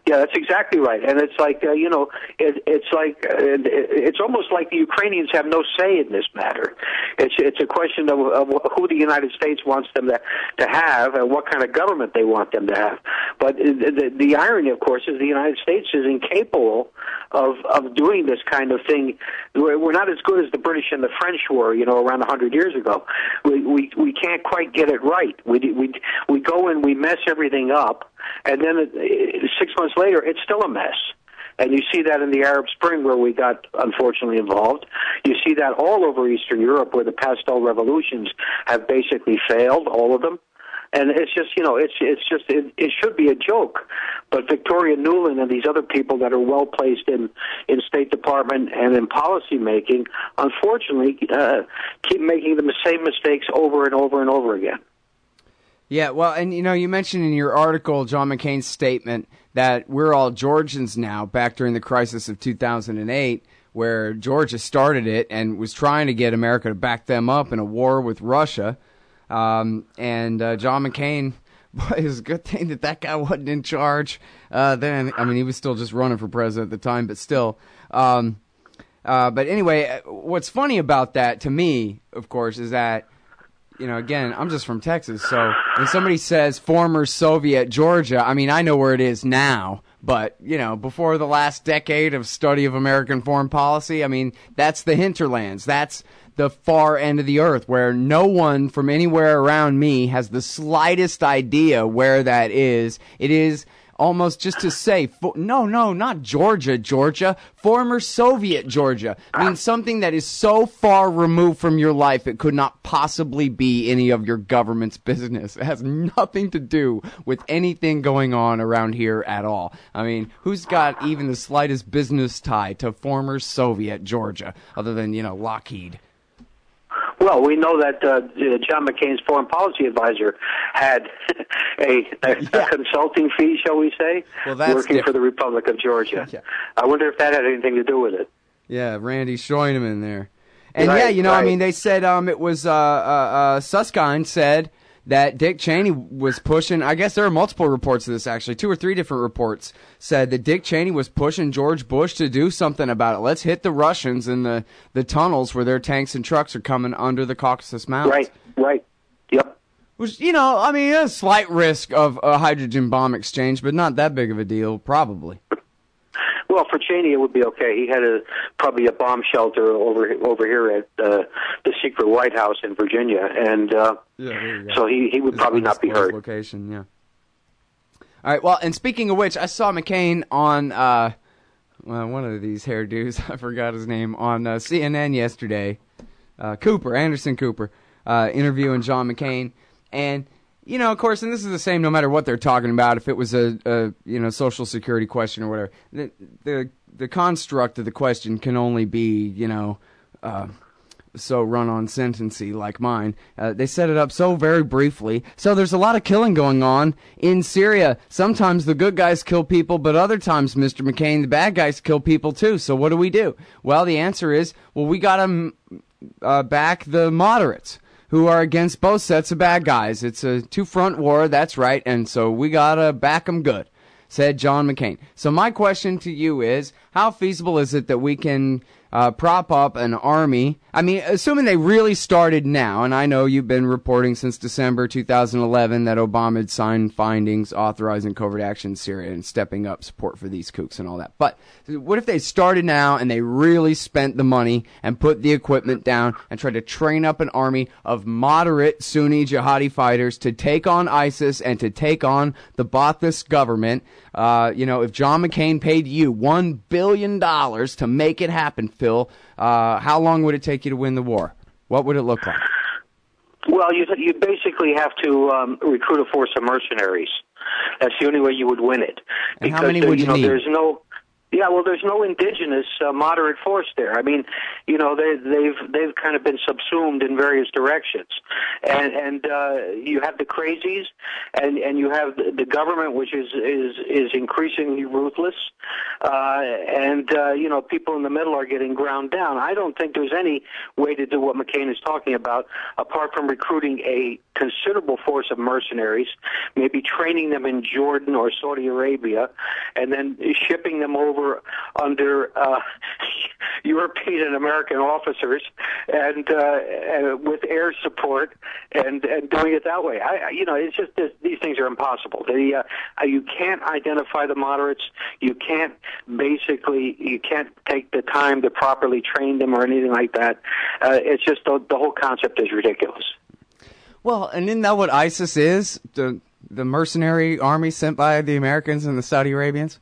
Yeah, that's exactly right. And it's like, uh, you know, it, it's like, uh, it, it's almost like the Ukrainians have no say in this matter. It's it's a question of, of who the United States wants them to, to have and what kind of government they want them to have. But the, the irony, of course, is the United States is incapable of, of doing this kind of thing. We're not as good as the British and the French were, you know, around a hundred years ago. We, we, we can't quite get it right. We, we, we go and we mess everything up, and then it, six months later, it's still a mess. And you see that in the Arab Spring, where we got, unfortunately, involved. You see that all over Eastern Europe, where the pastel revolutions have basically failed, all of them. And it's just, you know, it's it's just, it, it should be a joke. But Victoria Nuland and these other people that are well placed in, in State Department and in policy making, unfortunately, uh, keep making the same mistakes over and over and over again. Yeah, well, and, you know, you mentioned in your article, John McCain's statement, that we're all Georgians now, back during the crisis of two thousand eight, where Georgia started it and was trying to get America to back them up in a war with Russia. Um, and uh, John McCain, boy, it was a good thing that that guy wasn't in charge uh, then. I mean, he was still just running for president at the time, but still. Um, uh, but anyway, what's funny about that, to me, of course, is that, you know, again, I'm just from Texas, so when somebody says former Soviet Georgia, I mean, I know where it is now, but, you know, before the last decade of study of American foreign policy, I mean, that's the hinterlands. That's the far end of the earth, where no one from anywhere around me has the slightest idea where that is. It is almost just to say, for, no, no, not Georgia, Georgia, former Soviet Georgia. I mean, something that is so far removed from your life, it could not possibly be any of your government's business. It has nothing to do with anything going on around here at all. I mean, who's got even the slightest business tie to former Soviet Georgia, other than, you know, Lockheed? Well, we know that uh, John McCain's foreign policy advisor had a, a, yeah. a consulting fee, shall we say, well, that's working different. for the Republic of Georgia. Yeah. I wonder if that had anything to do with it. Yeah, Randy Scheuneman there. And right, yeah, you know, right. I mean, they said um, it was, uh, uh, uh, Susskind said that Dick Cheney was pushing, I guess there are multiple reports of this actually, two or three different reports said that Dick Cheney was pushing George Bush to do something about it. Let's hit the Russians in the, the tunnels where their tanks and trucks are coming under the Caucasus Mountains. Right, right, yep. Which, you know, I mean, a slight risk of a hydrogen bomb exchange, but not that big of a deal, probably. Well, for Cheney, it would be okay. He had a probably a bomb shelter over over here at uh, the secret White House in Virginia, and uh, yeah, so he, he would His probably not be hurt. Location, yeah. All right. Well, and speaking of which, I saw McCain on uh, well, one of these hairdos. I forgot his name on uh, C N N yesterday. Uh, Cooper, Anderson Cooper, uh, interviewing John McCain, and. You know, of course, and this is the same no matter what they're talking about, if it was a, a you know, Social Security question or whatever. The, the the construct of the question can only be, you know, uh, so run-on sentency like mine. Uh, they set it up so very briefly. So there's a lot of killing going on in Syria. Sometimes the good guys kill people, but other times, Mister McCain, the bad guys kill people too. So what do we do? Well, the answer is, well, we got to uh, back the moderates, who are against both sets of bad guys. It's a two-front war, that's right, and so we gotta back them good, said John McCain. So my question to you is, how feasible is it that we can uh, prop up an army? I mean, assuming they really started now, and I know you've been reporting since December two thousand eleven that Obama had signed findings authorizing covert action in Syria and stepping up support for these kooks and all that. But what if they started now and they really spent the money and put the equipment down and tried to train up an army of moderate Sunni jihadi fighters to take on ISIS and to take on the Ba'athist government? Uh, you know, if John McCain paid you one billion dollars to make it happen, Phil, uh, how long would it take you to win the war? What would it look like? Well, you you basically have to um, recruit a force of mercenaries. That's the only way you would win it. And because, how many uh, would you you know, need? There's no. Yeah, well, there's no indigenous uh, moderate force there. I mean, you know, they, they've they've kind of been subsumed in various directions, and and uh, you have the crazies, and and you have the government, which is is is increasingly ruthless, uh, and uh, you know, people in the middle are getting ground down. I don't think there's any way to do what McCain is talking about apart from recruiting a considerable force of mercenaries, maybe training them in Jordan or Saudi Arabia, and then shipping them over under uh, European and American officers, and, uh, and with air support, and, and doing it that way. I, you know, it's just this, these things are impossible. They, uh, you can't identify the moderates. You can't basically, you can't take the time to properly train them or anything like that. Uh, it's just the, the whole concept is ridiculous. Well, and isn't that what ISIS is? The the mercenary army sent by the Americans and the Saudi Arabians?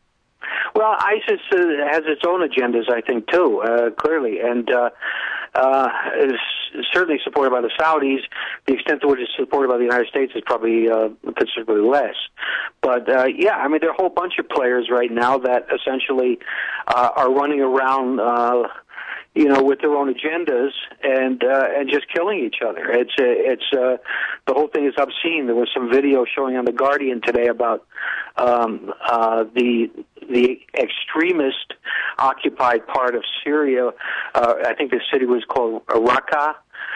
Well, ISIS uh, has its own agendas, I think, too, uh, clearly, and uh, uh, is certainly supported by the Saudis. The extent to which it's supported by the United States is probably uh, considerably less. But, uh, yeah, I mean, there are a whole bunch of players right now that essentially uh, are running around uh you know, with their own agendas and uh, and just killing each other. It's uh, it's uh, the whole thing is obscene. There was some video showing on the Guardian today about um, uh, the the extremist occupied part of Syria. Uh, I think the city was called Raqqa.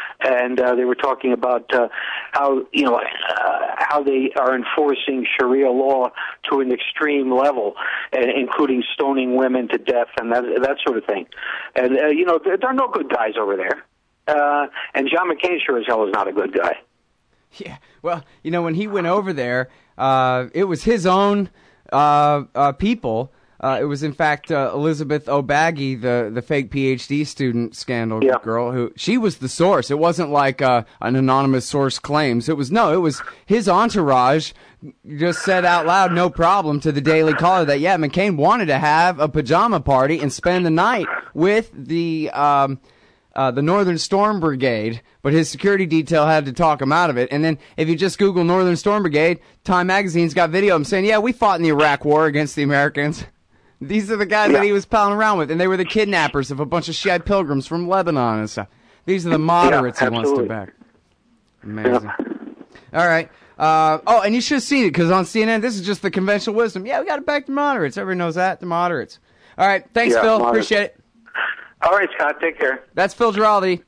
And uh, they were talking about uh, how you know uh, how they are enforcing Sharia law to an extreme level, uh, including stoning women to death and that that sort of thing. And uh, you know there, there are no good guys over there. Uh, and John McCain sure as hell is not a good guy. Yeah, well, you know when he went over there, uh, it was his own uh, uh, people. Uh, it was, in fact, uh, Elizabeth O'Baggy, the, the fake P H D student scandal yeah. girl, who she was the source. It wasn't like uh, an anonymous source claims. It was, no, it was his entourage just said out loud, no problem, to the Daily Caller that, yeah, McCain wanted to have a pajama party and spend the night with the um, uh, the Northern Storm Brigade, but his security detail had to talk him out of it. And then if you just Google Northern Storm Brigade, Time Magazine's got video of him saying, yeah, we fought in the Iraq War against the Americans. These are the guys yeah. that he was palling around with, and they were the kidnappers of a bunch of Shiite pilgrims from Lebanon and stuff. These are the moderates yeah, he wants to absolutely. back. Amazing. Yeah. All right. Uh, oh, and you should have seen it, because on C N N, this is just the conventional wisdom. Yeah, we got to back the moderates. Everybody knows that, the moderates. All right. Thanks, Yeah, Phil. moderates. Appreciate it. All right, Scott. Take care. That's Phil Giraldi.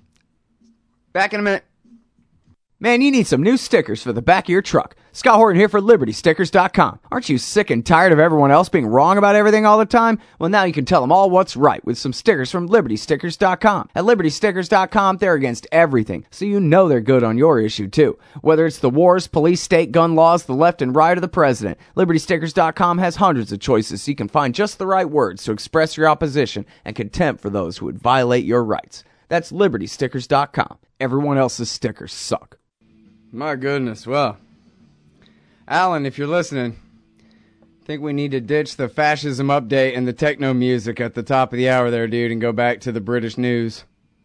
Back in a minute. Man, you need some new stickers for the back of your truck. Scott Horton here for Liberty Stickers dot com. Aren't you sick and tired of everyone else being wrong about everything all the time? Well, now you can tell them all what's right with some stickers from Liberty Stickers dot com. At Liberty Stickers dot com, they're against everything, so you know they're good on your issue, too. Whether it's the wars, police, state, gun laws, the left and right, or the president, Liberty Stickers dot com has hundreds of choices so you can find just the right words to express your opposition and contempt for those who would violate your rights. That's Liberty Stickers dot com. Everyone else's stickers suck. My goodness, well, Alan, if you're listening, I think we need to ditch the fascism update and the techno music at the top of the hour there, dude, and go back to the British news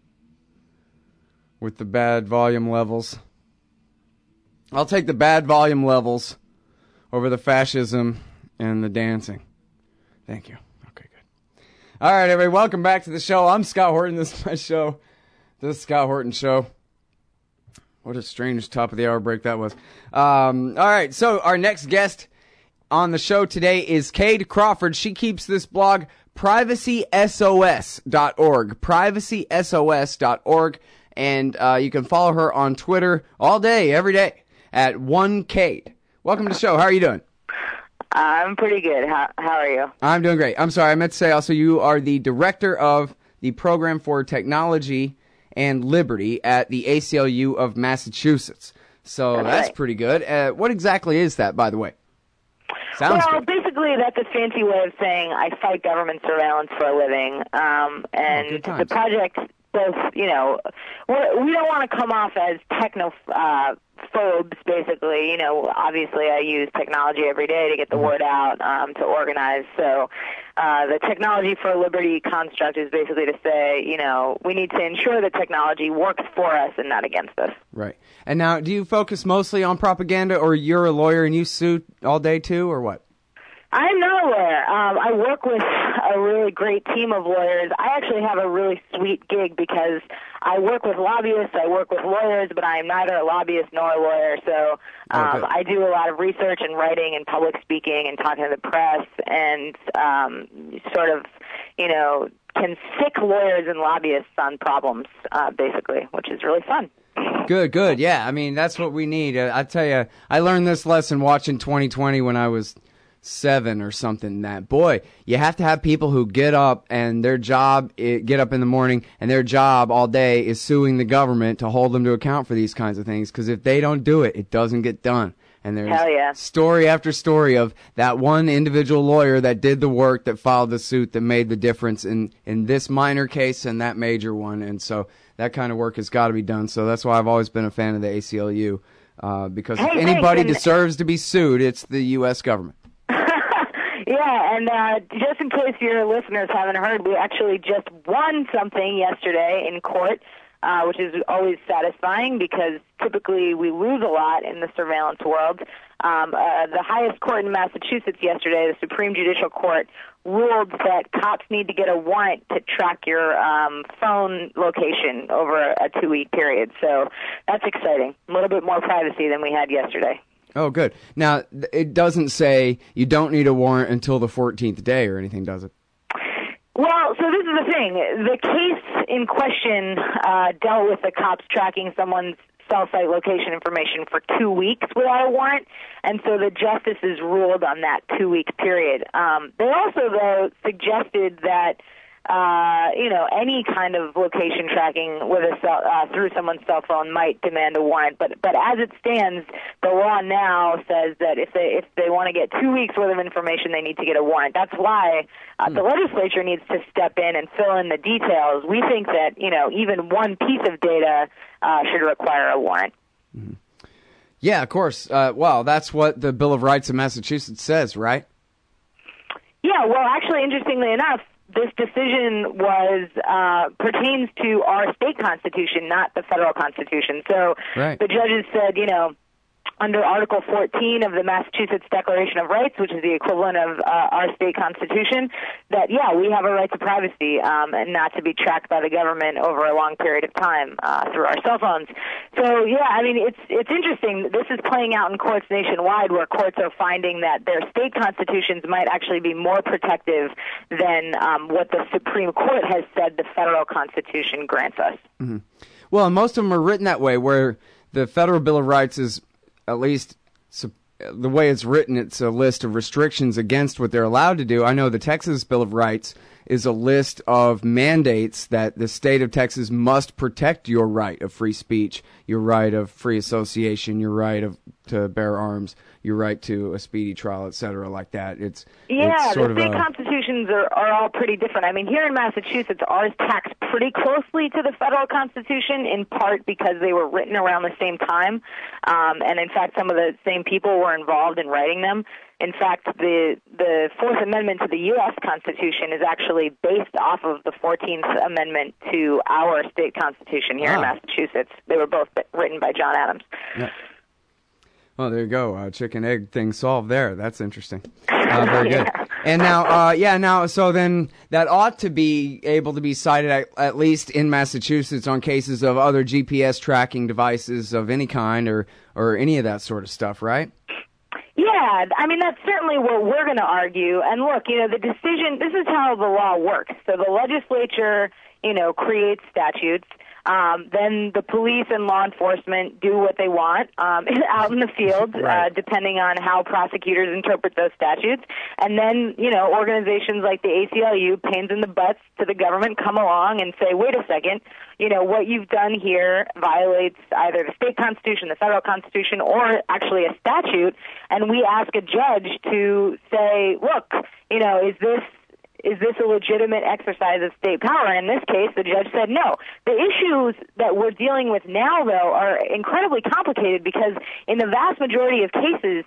with the bad volume levels. I'll take the bad volume levels over the fascism and the dancing. Thank you. Okay, good. All right, everybody, welcome back to the show. I'm Scott Horton. This is my show. This is Scott Horton Show. What a strange top of the hour break that was. Um, all right, so our next guest on the show today is Cade Crawford. She keeps this blog, privacy S O S dot org, privacy S O S dot org, and uh, you can follow her on Twitter all day, every day, at one Cade. Welcome to the show. How are you doing? I'm pretty good. How, how are you? I'm doing great. I'm sorry, I meant to say also you are the director of the Program for Technology and Liberty at the A C L U of Massachusetts. So that's, that's right. Pretty good. Uh, what exactly is that, by the way? Sounds well, good. basically, that's a fancy way of saying I fight government surveillance for a living. Um, and oh, the project both, you know, we're, we don't want to come off as techno uh, phobes, basically. You know, obviously I use technology every day to get the mm-hmm. word out, um, to organize. So uh, the Technology for Liberty construct is basically to say, you know, we need to ensure that technology works for us and not against us. Right. And now, do you focus mostly on propaganda, or you're a lawyer and you sue all day too, or what? I'm not a lawyer. Um, I work with a really great team of lawyers. I actually have a really sweet gig because I work with lobbyists, I work with lawyers, but I am neither a lobbyist nor a lawyer. So um, okay. I do a lot of research and writing and public speaking and talking to the press and um, sort of, you know, can sick lawyers and lobbyists on problems, uh, basically, which is really fun. Good, good. Yeah, I mean, that's what we need. Uh, I tell you, I learned this lesson watching twenty twenty when I was seven or something. That, boy, you have to have people who get up and their job, it, get up in the morning, and their job all day is suing the government to hold them to account for these kinds of things, because if they don't do it, it doesn't get done. And there's Hell yeah. story after story of that one individual lawyer that did the work, that filed the suit, that made the difference in, in this minor case and that major one. And so that kind of work has got to be done. So that's why I've always been a fan of the A C L U, uh, because hey, if anybody thanks. deserves to be sued, it's the U S government. Yeah, and uh, just in case your listeners haven't heard, we actually just won something yesterday in court, uh, which is always satisfying because typically we lose a lot in the surveillance world. Um, uh, the highest court in Massachusetts yesterday, the Supreme Judicial Court, ruled that cops need to get a warrant to track your um, phone location over a two-week period. So that's exciting. A little bit more privacy than we had yesterday. Oh, good. Now, it doesn't say you don't need a warrant until the fourteenth day or anything, does it? Well, so this is the thing. The case in question uh, dealt with the cops tracking someone's cell site location information for two weeks without a warrant, and so the justices ruled on that two-week period. Um, they also, though, suggested that Uh, you know, any kind of location tracking with a cell, uh, through someone's cell phone might demand a warrant. But but as it stands, the law now says that if they if they want to get two weeks worth of information, they need to get a warrant. That's why uh, the legislature needs to step in and fill in the details. We think that you know even one piece of data uh, should require a warrant. Mm-hmm. Yeah, of course. Uh, well, that's what the Bill of Rights of Massachusetts says, right? Yeah. Well, actually, interestingly enough, this decision was uh, pertains to our state constitution, not the federal constitution. So right. The judges said, you know, under Article fourteen of the Massachusetts Declaration of Rights, which is the equivalent of uh, our state constitution, that, yeah, we have a right to privacy um, and not to be tracked by the government over a long period of time uh, through our cell phones. So, yeah, I mean, it's it's interesting. This is playing out in courts nationwide where courts are finding that their state constitutions might actually be more protective than um, what the Supreme Court has said the federal constitution grants us. Mm-hmm. Well, and most of them are written that way, where the Federal Bill of Rights is, at least the way it's written, it's a list of restrictions against what they're allowed to do. I know the Texas Bill of Rights is a list of mandates that the state of Texas must protect your right of free speech, your right of free association, your right of to bear arms, your right to a speedy trial, et cetera, like that. It's yeah, it's sort the of state a, constitutions are, are all pretty different. I mean, here in Massachusetts, ours tax pretty closely to the federal constitution, in part because they were written around the same time, um, and in fact, some of the same people were involved in writing them. In fact, the the Fourth Amendment to the U S Constitution is actually based off of the Fourteenth Amendment to our state constitution here ah. in Massachusetts. They were both written by John Adams. Yeah. Well, there you go. Uh, chicken egg thing solved there. That's interesting. Uh, very yeah. good. And now, uh, yeah, now, so then that ought to be able to be cited at, at least in Massachusetts on cases of other G P S tracking devices of any kind or, or any of that sort of stuff, right? Yeah, I mean, that's certainly what we're going to argue. And look, you know, the decision, this is how the law works. So the legislature, you know, creates statutes. Um, then the police and law enforcement do what they want um, out in the field, right. uh, depending on how prosecutors interpret those statutes. And then, you know, organizations like the A C L U, pains in the butts to the government, come along and say, wait a second, you know, what you've done here violates either the state constitution, the federal constitution, or actually a statute. And we ask a judge to say, look, you know, is this Is this a legitimate exercise of state power? In this case, the judge said no. The issues that we're dealing with now, though, are incredibly complicated because in the vast majority of cases,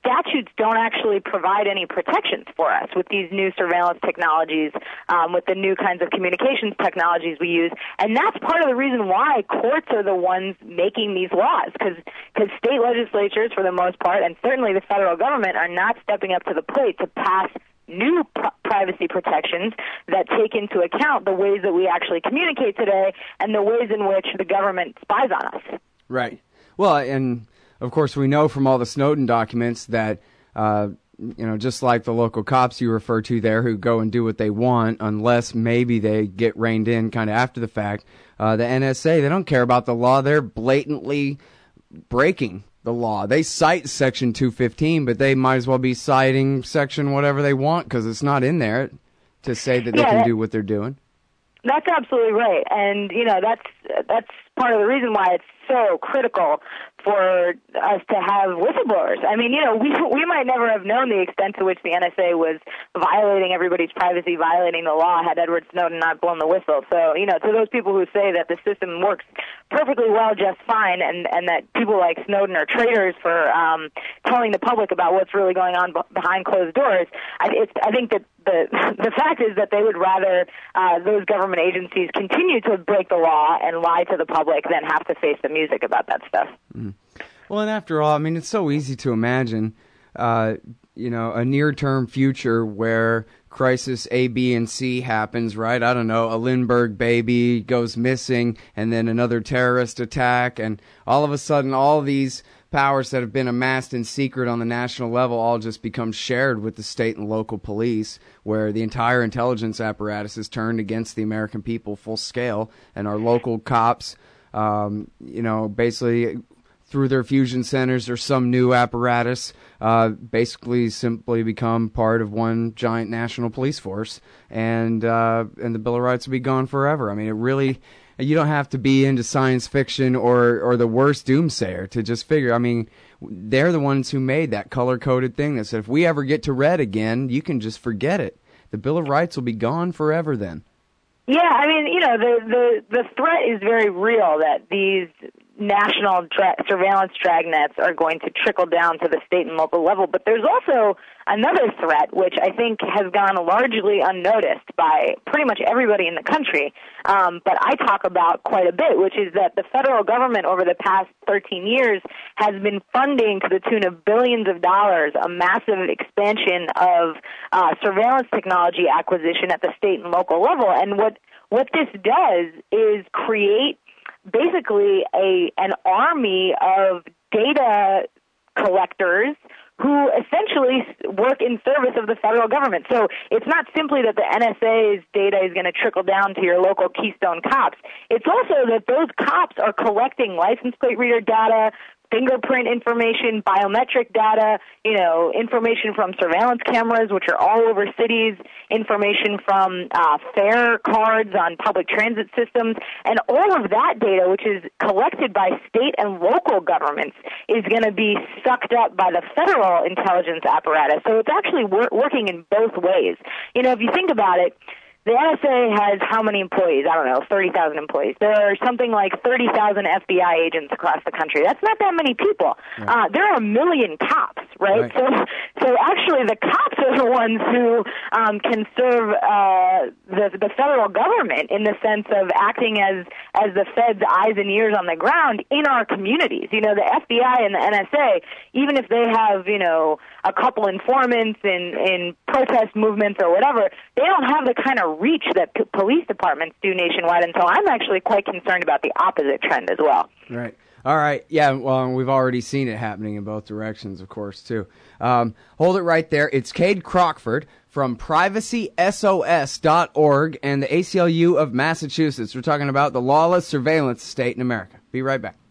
statutes don't actually provide any protections for us with these new surveillance technologies, um, with the new kinds of communications technologies we use. And that's part of the reason why courts are the ones making these laws, because state legislatures, for the most part, and certainly the federal government, are not stepping up to the plate to pass new pr- privacy protections that take into account the ways that we actually communicate today and the ways in which the government spies on us. Right. Well, and of course we know from all the Snowden documents that, uh, you know, just like the local cops you refer to there who go and do what they want unless maybe they get reined in kind of after the fact, uh, the N S A, they don't care about the law. They're blatantly breaking the law. They cite Section two fifteen, but they might as well be citing Section whatever they want because it's not in there to say that they yeah, can that, do what they're doing. That's absolutely right. And, you know, that's that's part of the reason why it's so critical for us to have whistleblowers. I mean, you know, we we might never have known the extent to which the N S A was violating everybody's privacy, violating the law, had Edward Snowden not blown the whistle. So, you know, to those people who say that the system works perfectly well, just fine, and, and that people like Snowden are traitors for um, telling the public about what's really going on b- behind closed doors, I, it's, I think that the the fact is that they would rather uh, those government agencies continue to break the law and lie to the public than have to face the music about that stuff. Mm. Well, and after all, I mean, it's so easy to imagine, uh, you know, a near-term future where crisis A, B, and C happens, right? I don't know, a Lindbergh baby goes missing, and then another terrorist attack, and all of a sudden all these powers that have been amassed in secret on the national level all just become shared with the state and local police, where the entire intelligence apparatus is turned against the American people full scale, and our local cops, um, you know, basically through their fusion centers or some new apparatus, uh, basically simply become part of one giant national police force, and uh, and the Bill of Rights will be gone forever. I mean, it really, you don't have to be into science fiction or, or the worst doomsayer to just figure, I mean, they're the ones who made that color-coded thing that said if we ever get to red again, you can just forget it. The Bill of Rights will be gone forever then. Yeah, I mean, you know, the, the, the threat is very real that these national dra- surveillance dragnets are going to trickle down to the state and local level. But there's also another threat, which I think has gone largely unnoticed by pretty much everybody in the country, um, but I talk about quite a bit, which is that the federal government over the past thirteen years has been funding to the tune of billions of dollars a massive expansion of uh, surveillance technology acquisition at the state and local level. And what, what this does is create basically a an army of data collectors who essentially work in service of the federal government. So it's not simply that the N S A's data is going to trickle down to your local Keystone cops. It's also that those cops are collecting license plate reader data, fingerprint information, biometric data, you know, information from surveillance cameras, which are all over cities, information from uh, fare cards on public transit systems, and all of that data, which is collected by state and local governments, is going to be sucked up by the federal intelligence apparatus. So it's actually wor- working in both ways. You know, if you think about it, the N S A has how many employees? I don't know, thirty thousand employees. There are something like thirty thousand F B I agents across the country. That's not that many people. Right. Uh, there are a million cops, right? right? So so actually the cops are the ones who um, can serve uh, the, the federal government in the sense of acting as, as the Fed's eyes and ears on the ground in our communities. You know, the F B I and the N S A, even if they have, you know, a couple informants in, in protest movements or whatever, they don't have the kind of reach that p- police departments do nationwide, and so I'm actually quite concerned about the opposite trend as well. Right. All right. Yeah, well, we've already seen it happening in both directions, of course, too. Um, hold it right there. It's Cade Crockford from privacy S O S dot org and the A C L U of Massachusetts. We're talking about the lawless surveillance state in America. Be right back.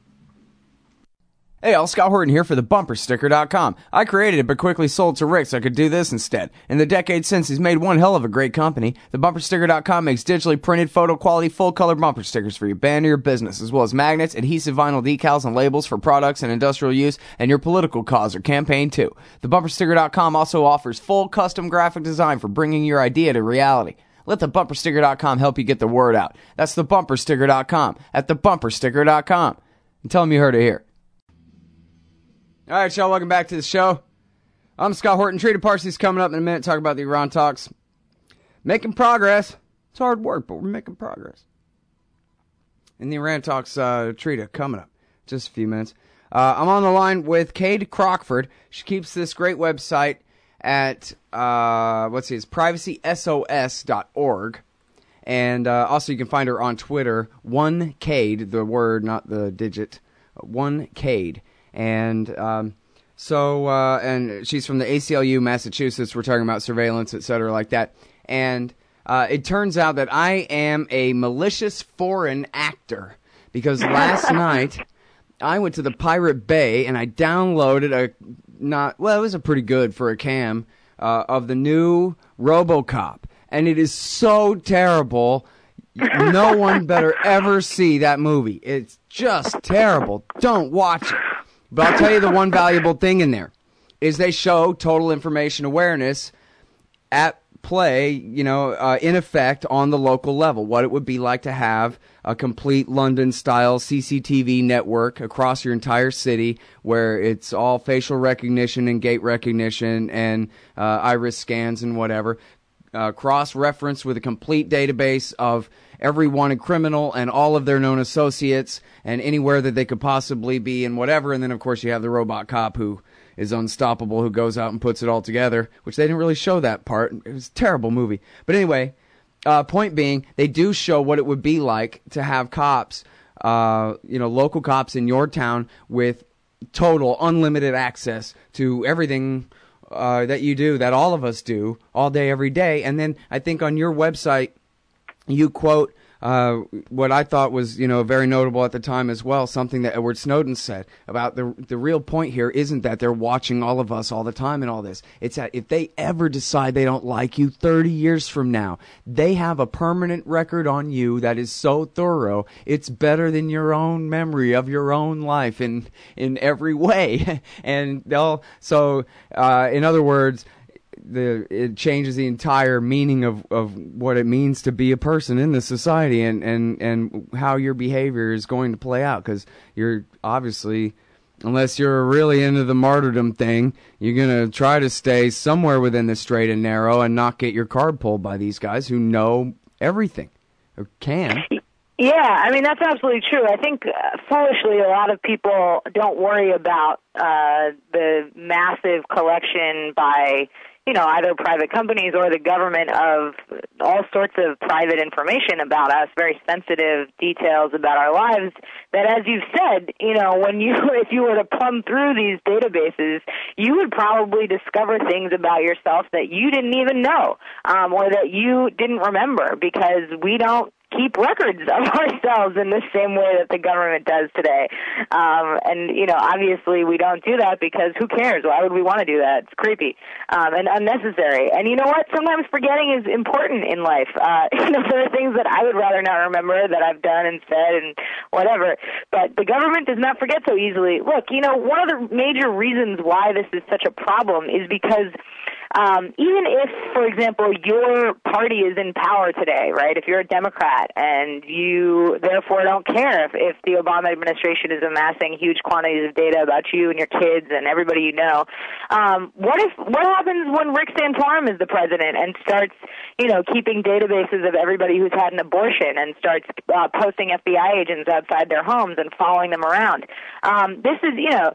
Hey, all, Scott Horton here for the bumper sticker dot com. I created it but quickly sold to Rick so I could do this instead. In the decades since, he's made one hell of a great company. The bumper sticker dot com makes digitally printed, photo-quality, full-color bumper stickers for your band or your business, as well as magnets, adhesive vinyl decals, and labels for products and industrial use, and your political cause or campaign, too. The bumper sticker dot com also offers full custom graphic design for bringing your idea to reality. Let the bumper sticker dot com help you get the word out. That's the bumper sticker dot com at the bumper sticker dot com. And tell them you heard it here. All right, y'all, welcome back to the show. I'm Scott Horton. Trita Parsi's coming up in a minute. Talk about the Iran talks. Making progress. It's hard work, but we're making progress. And the Iran talks, uh, Trita, coming up. Just a few minutes. Uh, I'm on the line with Cade Crockford. She keeps this great website at, uh, let's see, it's privacy S O S dot org. And uh, also you can find her on Twitter, one Cade, the word, not the digit, one Cade. And um, so, uh, and she's from the A C L U, Massachusetts. We're talking about surveillance, et cetera, like that. And uh, it turns out that I am a malicious foreign actor because last night I went to the Pirate Bay and I downloaded a not well, it was a pretty good for a cam uh, of the new RoboCop, and it is so terrible. No one better ever see that movie. It's just terrible. Don't watch it. But I'll tell you the one valuable thing in there is they show total information awareness at play, you know, uh, in effect on the local level, what it would be like to have a complete London-style C C T V network across your entire city where it's all facial recognition and gait recognition and uh, iris scans and whatever, uh, cross-referenced with a complete database of every wanted criminal and all of their known associates and anywhere that they could possibly be and whatever. And then, of course, you have the robot cop who is unstoppable, who goes out and puts it all together, which they didn't really show that part. It was a terrible movie. But anyway, uh, point being, they do show what it would be like to have cops, uh, you know, local cops in your town with total unlimited access to everything uh, that you do, that all of us do, all day, every day. And then I think on your website, you quote uh, what I thought was, you know, very notable at the time as well, something that Edward Snowden said about the the real point here isn't that they're watching all of us all the time and all this. It's that if they ever decide they don't like you thirty years from now, they have a permanent record on you that is so thorough, it's better than your own memory of your own life in, in every way. And they'll, so, uh, in other words, The, it changes the entire meaning of, of what it means to be a person in this society and, and, and how your behavior is going to play out. Because you're obviously, unless you're really into the martyrdom thing, you're going to try to stay somewhere within the straight and narrow and not get your card pulled by these guys who know everything or can. Yeah, I mean, that's absolutely true. I think, uh, foolishly, a lot of people don't worry about uh, the massive collection by, you know, either private companies or the government of all sorts of private information about us, very sensitive details about our lives, that, as you've said, you know, when you, if you were to plumb through these databases, you would probably discover things about yourself that you didn't even know, um, or that you didn't remember, because we don't keep records of ourselves in the same way that the government does today. Um, and, you know, obviously we don't do that because who cares? Why would we want to do that? It's creepy um, and unnecessary. And you know what? Sometimes forgetting is important in life. Uh, you know, there are things that I would rather not remember that I've done and said and whatever. But the government does not forget so easily. Look, you know, one of the major reasons why this is such a problem is because Um, even if, for example, your party is in power today, right, if you're a Democrat and you therefore don't care if, if the Obama administration is amassing huge quantities of data about you and your kids and everybody you know, um, what if what happens when Rick Santorum is the president and starts, you know, keeping databases of everybody who's had an abortion and starts uh, posting F B I agents outside their homes and following them around? Um, this is, you know,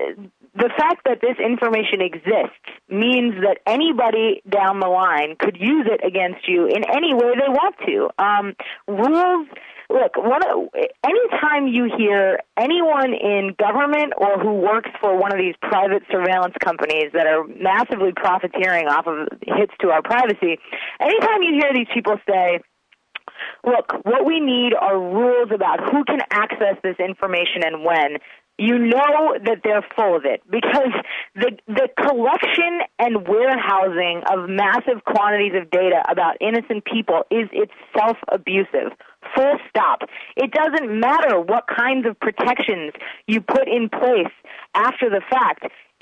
the fact that this information exists means that anybody down the line could use it against you in any way they want to. Um, rules, look, one of, anytime you hear anyone in government or who works for one of these private surveillance companies that are massively profiteering off of hits to our privacy, anytime you hear these people say, look, what we need are rules about who can access this information and when, you know that they're full of it, because the the collection and warehousing of massive quantities of data about innocent people is itself abusive. Full stop. It doesn't matter what kinds of protections you put in place after the fact.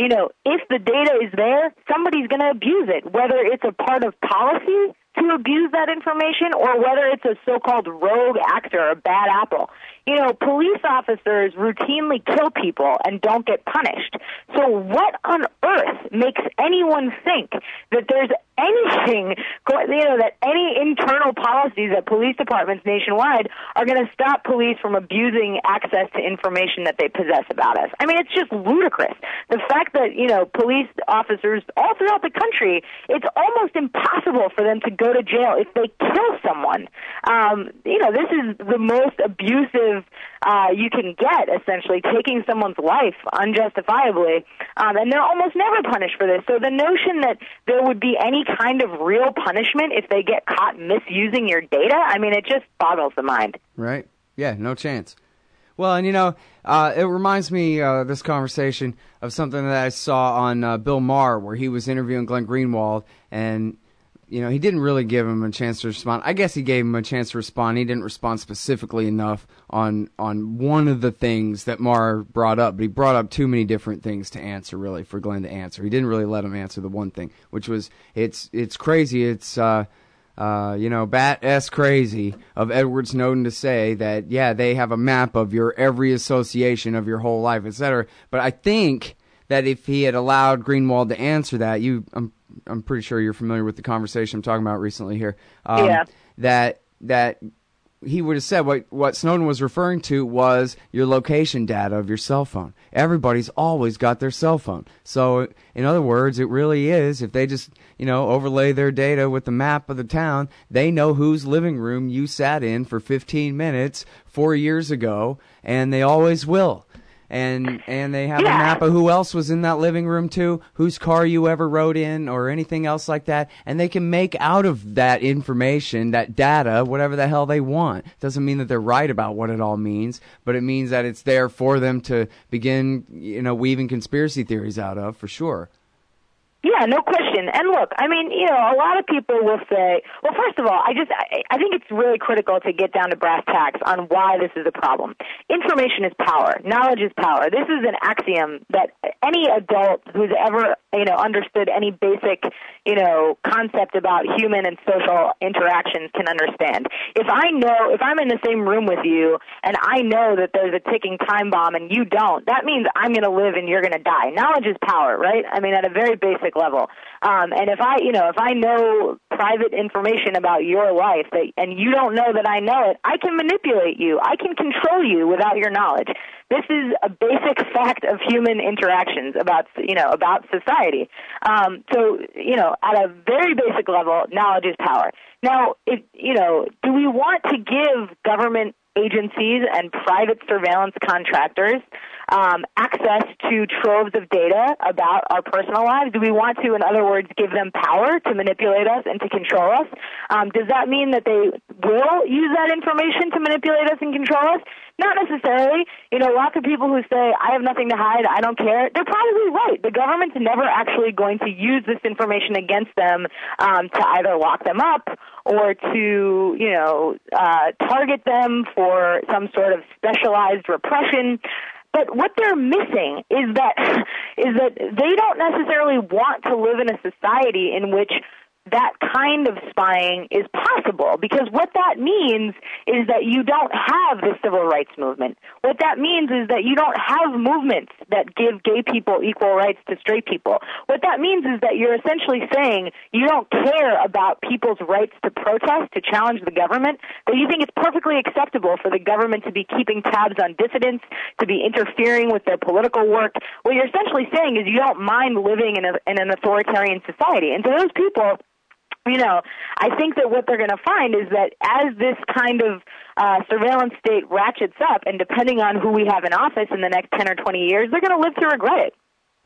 you know, if the data is there, somebody's going to abuse it, whether it's a part of policy to abuse that information or whether it's a so-called rogue actor, a bad apple. You know, police officers routinely kill people and don't get punished. So what on earth makes anyone think that there's anything, you know, that any internal policies at police departments nationwide are going to stop police from abusing access to information that they possess about us? I mean, it's just ludicrous. The fact that, you know, police officers all throughout the country, it's almost impossible for them to go to jail if they kill someone. Um, you know, this is the most abusive uh, you can get, essentially, taking someone's life unjustifiably. Um, and they're almost never punished for this. So the notion that there would be any kind of real punishment if they get caught misusing your data, I mean, it just boggles the mind. Right. Yeah, no chance. Well, and, you know, uh, it reminds me, uh, this conversation, of something that I saw on uh, Bill Maher, where he was interviewing Glenn Greenwald, and, you know, he didn't really give him a chance to respond. I guess he gave him a chance to respond. He didn't respond specifically enough on on one of the things that Maher brought up, but he brought up too many different things to answer, really, for Glenn to answer. He didn't really let him answer the one thing, which was, it's, it's crazy, it's... Uh, Uh, you know, bat-s crazy of Edward Snowden to say that, yeah, they have a map of your every association of your whole life, et cetera. But I think that if he had allowed Greenwald to answer that, you, I'm, I'm pretty sure you're familiar with the conversation I'm talking about recently here. Um, yeah. That, that he would have said what, what Snowden was referring to was your location data of your cell phone. Everybody's always got their cell phone. So, in other words, it really is, if they just, you know, overlay their data with the map of the town, they know whose living room you sat in for fifteen minutes four years ago, and they always will. And and they have yeah. a map of who else was in that living room too, whose car you ever rode in or anything else like that. And they can make out of that information, that data, whatever the hell they want. Doesn't mean that they're right about what it all means, but it means that it's there for them to begin, you know, weaving conspiracy theories out of, for sure. Yeah, no question. And look, I mean, you know, a lot of people will say, well, first of all, I just, I, I think it's really critical to get down to brass tacks on why this is a problem. Information is power. Knowledge is power. This is an axiom that any adult who's ever, you know, understood any basic, you know, concept about human and social interactions can understand. If I know, if I'm in the same room with you and I know that there's a ticking time bomb and you don't, that means I'm going to live and you're going to die. Knowledge is power, right? I mean, at a very basic level. Um, and if I, you know, if I know private information about your life that, and you don't know that I know it, I can manipulate you. I can control you without your knowledge. This is a basic fact of human interactions about, you know, about society. Um, so, you know, at a very basic level, knowledge is power. Now, if, you know, do we want to give government agencies and private surveillance contractors um, access to troves of data about our personal lives? Do we want to, in other words, give them power to manipulate us and to control us? Um, does that mean that they will use that information to manipulate us and control us? Not necessarily. You know, lots of people who say, I have nothing to hide, I don't care, they're probably right. The government's never actually going to use this information against them um, to either lock them up or to, you know, uh, target them for some sort of specialized repression. But what they're missing is that is that they don't necessarily want to live in a society in which that kind of spying is possible, because what that means is that you don't have the civil rights movement. What that means is that you don't have movements that give gay people equal rights to straight people. What that means is that you're essentially saying you don't care about people's rights to protest, to challenge the government, that you think it's perfectly acceptable for the government to be keeping tabs on dissidents, to be interfering with their political work. What you're essentially saying is you don't mind living in, a, in an authoritarian society. And to those people, you know, I think that what they're going to find is that as this kind of uh, surveillance state ratchets up, and depending on who we have in office in the next ten or twenty years, they're going to live to regret it.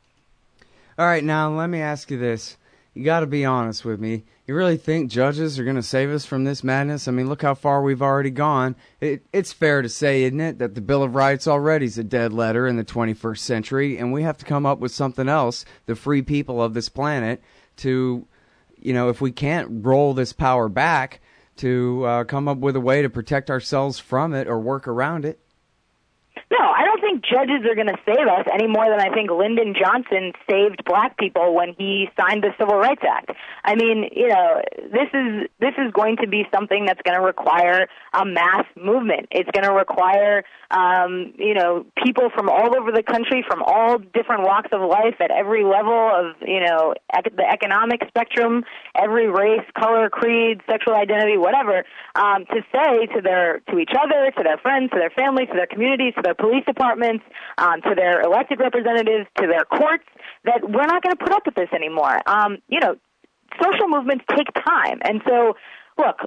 All right, now let me ask you this. You got to be honest with me. You really think judges are going to save us from this madness? I mean, look how far we've already gone. It, it's fair to say, isn't it, that the Bill of Rights already is a dead letter in the twenty-first century, and we have to come up with something else, the free people of this planet, to... You know, if we can't roll this power back, to uh, come up with a way to protect ourselves from it or work around it. No, I don't think judges are going to save us any more than I think Lyndon Johnson saved black people when he signed the Civil Rights Act. I mean, you know, this is this is going to be something that's going to require a mass movement. It's going to require, um, you know, people from all over the country, from all different walks of life, at every level of, you know, ec- the economic spectrum, every race, color, creed, sexual identity, whatever, um, to say to their to each other, to their friends, to their families, to their communities, to their police departments, um, to their elected representatives, to their courts, that we're not going to put up with this anymore. Um, you know, social movements take time. And so, look,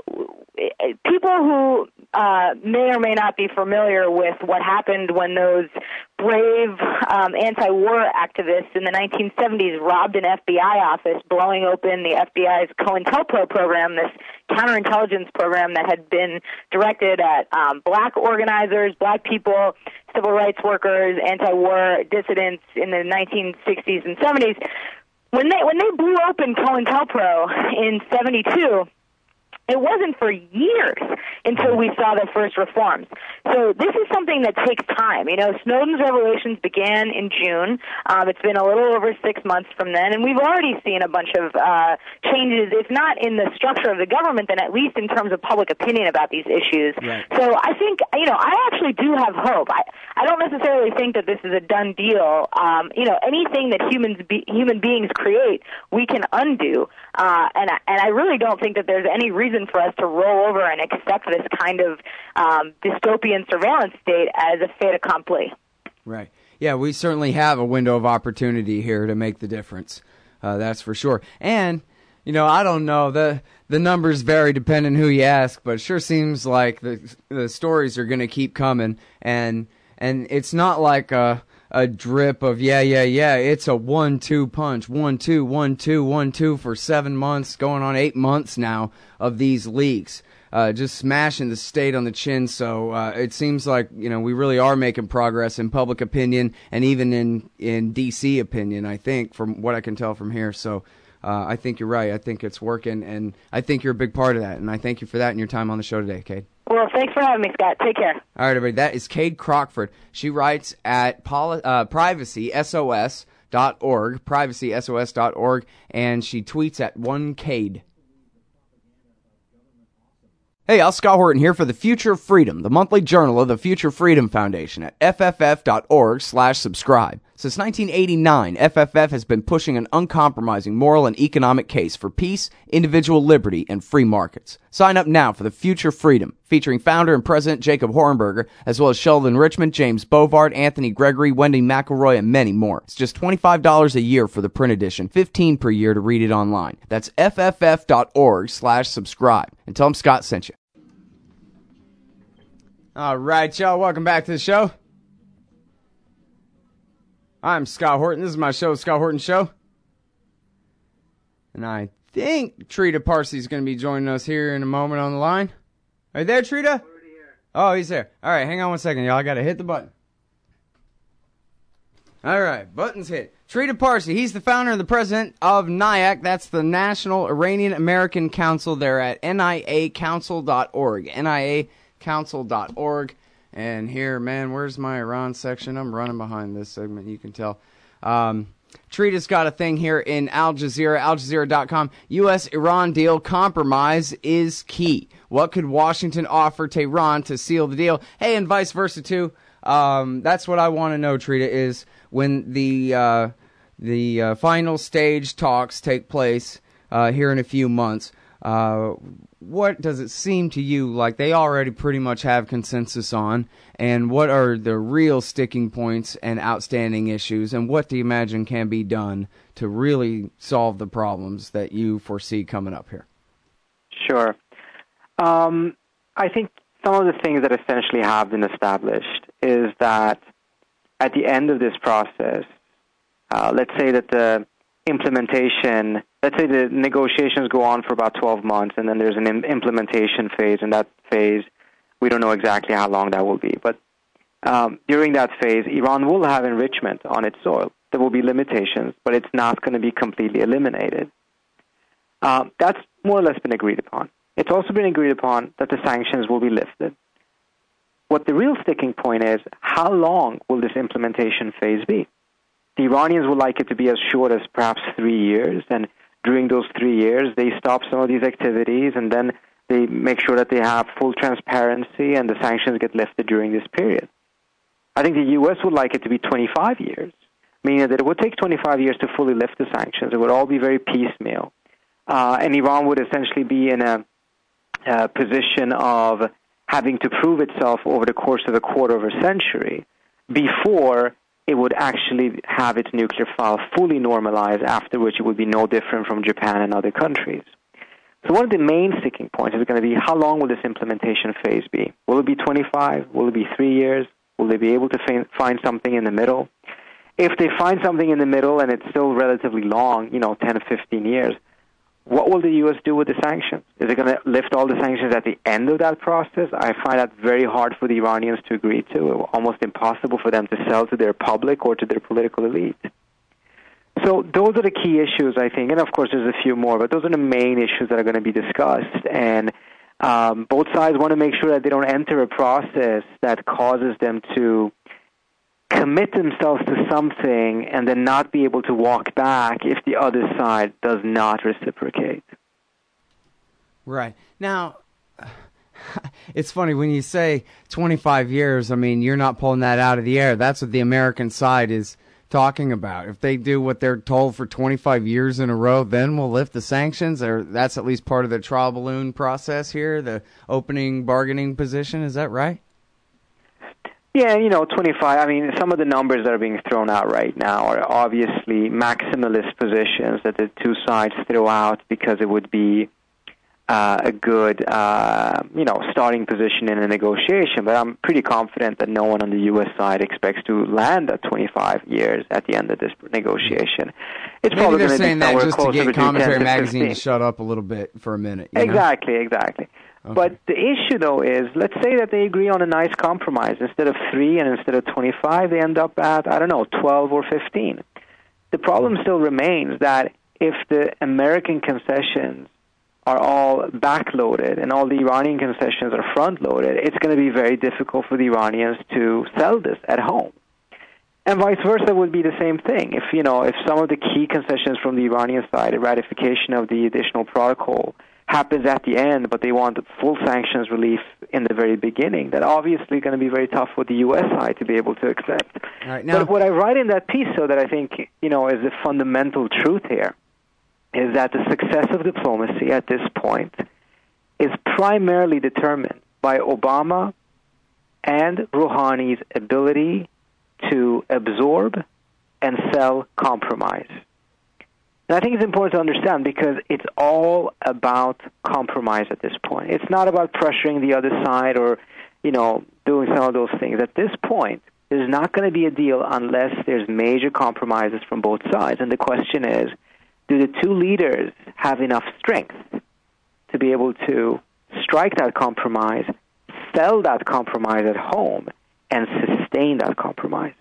people who uh, may or may not be familiar with what happened when those brave um, anti-war activists in the nineteen seventies robbed an F B I office, blowing open the F B I's COINTELPRO program, this counterintelligence program that had been directed at um, black organizers, black people, civil rights workers, anti-war dissidents in the nineteen sixties and seventies. When they when they blew open COINTELPRO in seventy-two, it wasn't for years until we saw the first reforms. So this is something that takes time. You know, Snowden's revelations began in June. Um, it's been a little over six months from then, and we've already seen a bunch of uh, changes, if not in the structure of the government, then at least in terms of public opinion about these issues. Right. So I think, you know, I actually do have hope. I, I don't necessarily think that this is a done deal. Um, you know, anything that humans be, human beings create, we can undo. Uh, and, I, and I really don't think that there's any reason for us to roll over and accept this kind of um, dystopian surveillance state as a fait accompli. Right. Yeah, we certainly have a window of opportunity here to make the difference. Uh, that's for sure. And, you know, I don't know. The the numbers vary depending who you ask, but it sure seems like the the stories are going to keep coming. And and it's not like a, a drip of, yeah, yeah, yeah. It's a one two punch, one, two, one, two, one, two for seven months, going on eight months now of these leaks. Uh, just smashing the state on the chin. So uh, it seems like, you know, we really are making progress in public opinion and even in, in D C opinion, I think, from what I can tell from here. So uh, I think you're right. I think it's working, and I think you're a big part of that. And I thank you for that and your time on the show today, Cade. Well, thanks for having me, Scott. Take care. All right, everybody. That is Cade Crockford. She writes at poli- uh, privacy S O S dot org, privacy S O S dot org, and she tweets at one Cade. Hey, Al Scott Horton here for The Future of Freedom, the monthly journal of the Future Freedom Foundation at F F F dot org slash subscribe. Since nineteen eighty-nine, F F F has been pushing an uncompromising moral and economic case for peace, individual liberty, and free markets. Sign up now for The Future Freedom, featuring founder and president Jacob Hornberger, as well as Sheldon Richmond, James Bovard, Anthony Gregory, Wendy McElroy, and many more. It's just twenty-five dollars a year for the print edition, fifteen dollars per year to read it online. That's F F F dot org slash subscribe. And tell them Scott sent you. All right, y'all. Welcome back to the show. I'm Scott Horton. This is my show, Scott Horton Show. And I think Trita Parsi is going to be joining us here in a moment on the line. Are you there, Trita? Oh, he's there. All right, hang on one second, y'all. I got to hit the button. All right, buttons hit. Trita Parsi, he's the founder and the president of NIAC. That's the National Iranian American Council. They're at N I A council dot org. N I A council dot org. And here, man, where's my Iran section? I'm running behind this segment, you can tell. Um, Trita's got a thing here in Al Jazeera, Al Jazeera dot com. U S Iran deal compromise is key. What could Washington offer Tehran to seal the deal? Hey, and vice versa, too. Um, that's what I want to know, Trita, is when the uh, the uh, final stage talks take place uh, here in a few months, uh, what does it seem to you like they already pretty much have consensus on, and what are the real sticking points and outstanding issues, and what do you imagine can be done to really solve the problems that you foresee coming up here? Sure. Um, I think some of the things that essentially have been established is that at the end of this process, uh, let's say that the implementation, let's say the negotiations go on for about twelve months, and then there's an im- implementation phase. In that phase, we don't know exactly how long that will be. But um, during that phase, Iran will have enrichment on its soil. There will be limitations, but it's not going to be completely eliminated. Um, that's more or less been agreed upon. It's also been agreed upon that the sanctions will be lifted. what the real sticking point is, how long will this implementation phase be? The Iranians would like it to be as short as perhaps three years, and during those three years, they stop some of these activities, and then they make sure that they have full transparency and the sanctions get lifted during this period. I think the U S would like it to be twenty-five years, meaning that it would take twenty-five years to fully lift the sanctions. It would all be very piecemeal. Uh, and Iran would essentially be in a, a position of having to prove itself over the course of a quarter of a century before it would actually have its nuclear file fully normalized, after which it would be no different from Japan and other countries. So one of the main sticking points is going to be, how long will this implementation phase be? Will it be twenty-five? Will it be three years? Will they be able to find something in the middle? If they find something in the middle and it's still relatively long, you know, ten or fifteen years, what will the U S do with the sanctions? Is it going to lift all the sanctions at the end of that process? I find that very hard for the Iranians to agree to, almost impossible for them to sell to their public or to their political elite. So those are the key issues, I think. And, of course, there's a few more, but those are the main issues that are going to be discussed. And um, both sides want to make sure that they don't enter a process that causes them to commit themselves to something and then not be able to walk back if the other side does not reciprocate. Right. Now, it's funny, when you say twenty-five years, I mean, you're not pulling that out of the air. That's what the American side is talking about. If they do what they're told for twenty-five years in a row, then we'll lift the sanctions, or that's at least part of the trial balloon process here, the opening bargaining position. Is that right? Yeah, you know, twenty-five, I mean, some of the numbers that are being thrown out right now are obviously maximalist positions that the two sides throw out because it would be uh, a good, uh, you know, starting position in a negotiation. But I'm pretty confident that no one on the U S side expects to land at twenty-five years at the end of this negotiation. It's Maybe probably they're going to saying be that just to get Commentary to Magazine to shut up a little bit for a minute. You exactly, know? exactly. Okay. But the issue, though, is, let's say that they agree on a nice compromise. Instead of three and instead of twenty-five, they end up at, I don't know, twelve or fifteen. The problem still remains that if the American concessions are all backloaded and all the Iranian concessions are front-loaded, it's going to be very difficult for the Iranians to sell this at home. And vice versa would be the same thing. If, you know, if some of the key concessions from the Iranian side, the ratification of the additional protocol, happens at the end, but they want full sanctions relief in the very beginning, that obviously going to be very tough for the U S side to be able to accept. All right, now, but what I write in that piece, so that I think, you know, is the fundamental truth here, is that the success of diplomacy at this point is primarily determined by Obama and Rouhani's ability to absorb and sell compromise. And I think it's important to understand, because it's all about compromise at this point. It's not about pressuring the other side or, you know, doing some of those things. At this point, there's not going to be a deal unless there's major compromises from both sides. And the question is, do the two leaders have enough strength to be able to strike that compromise, sell that compromise at home, and sustain that compromise?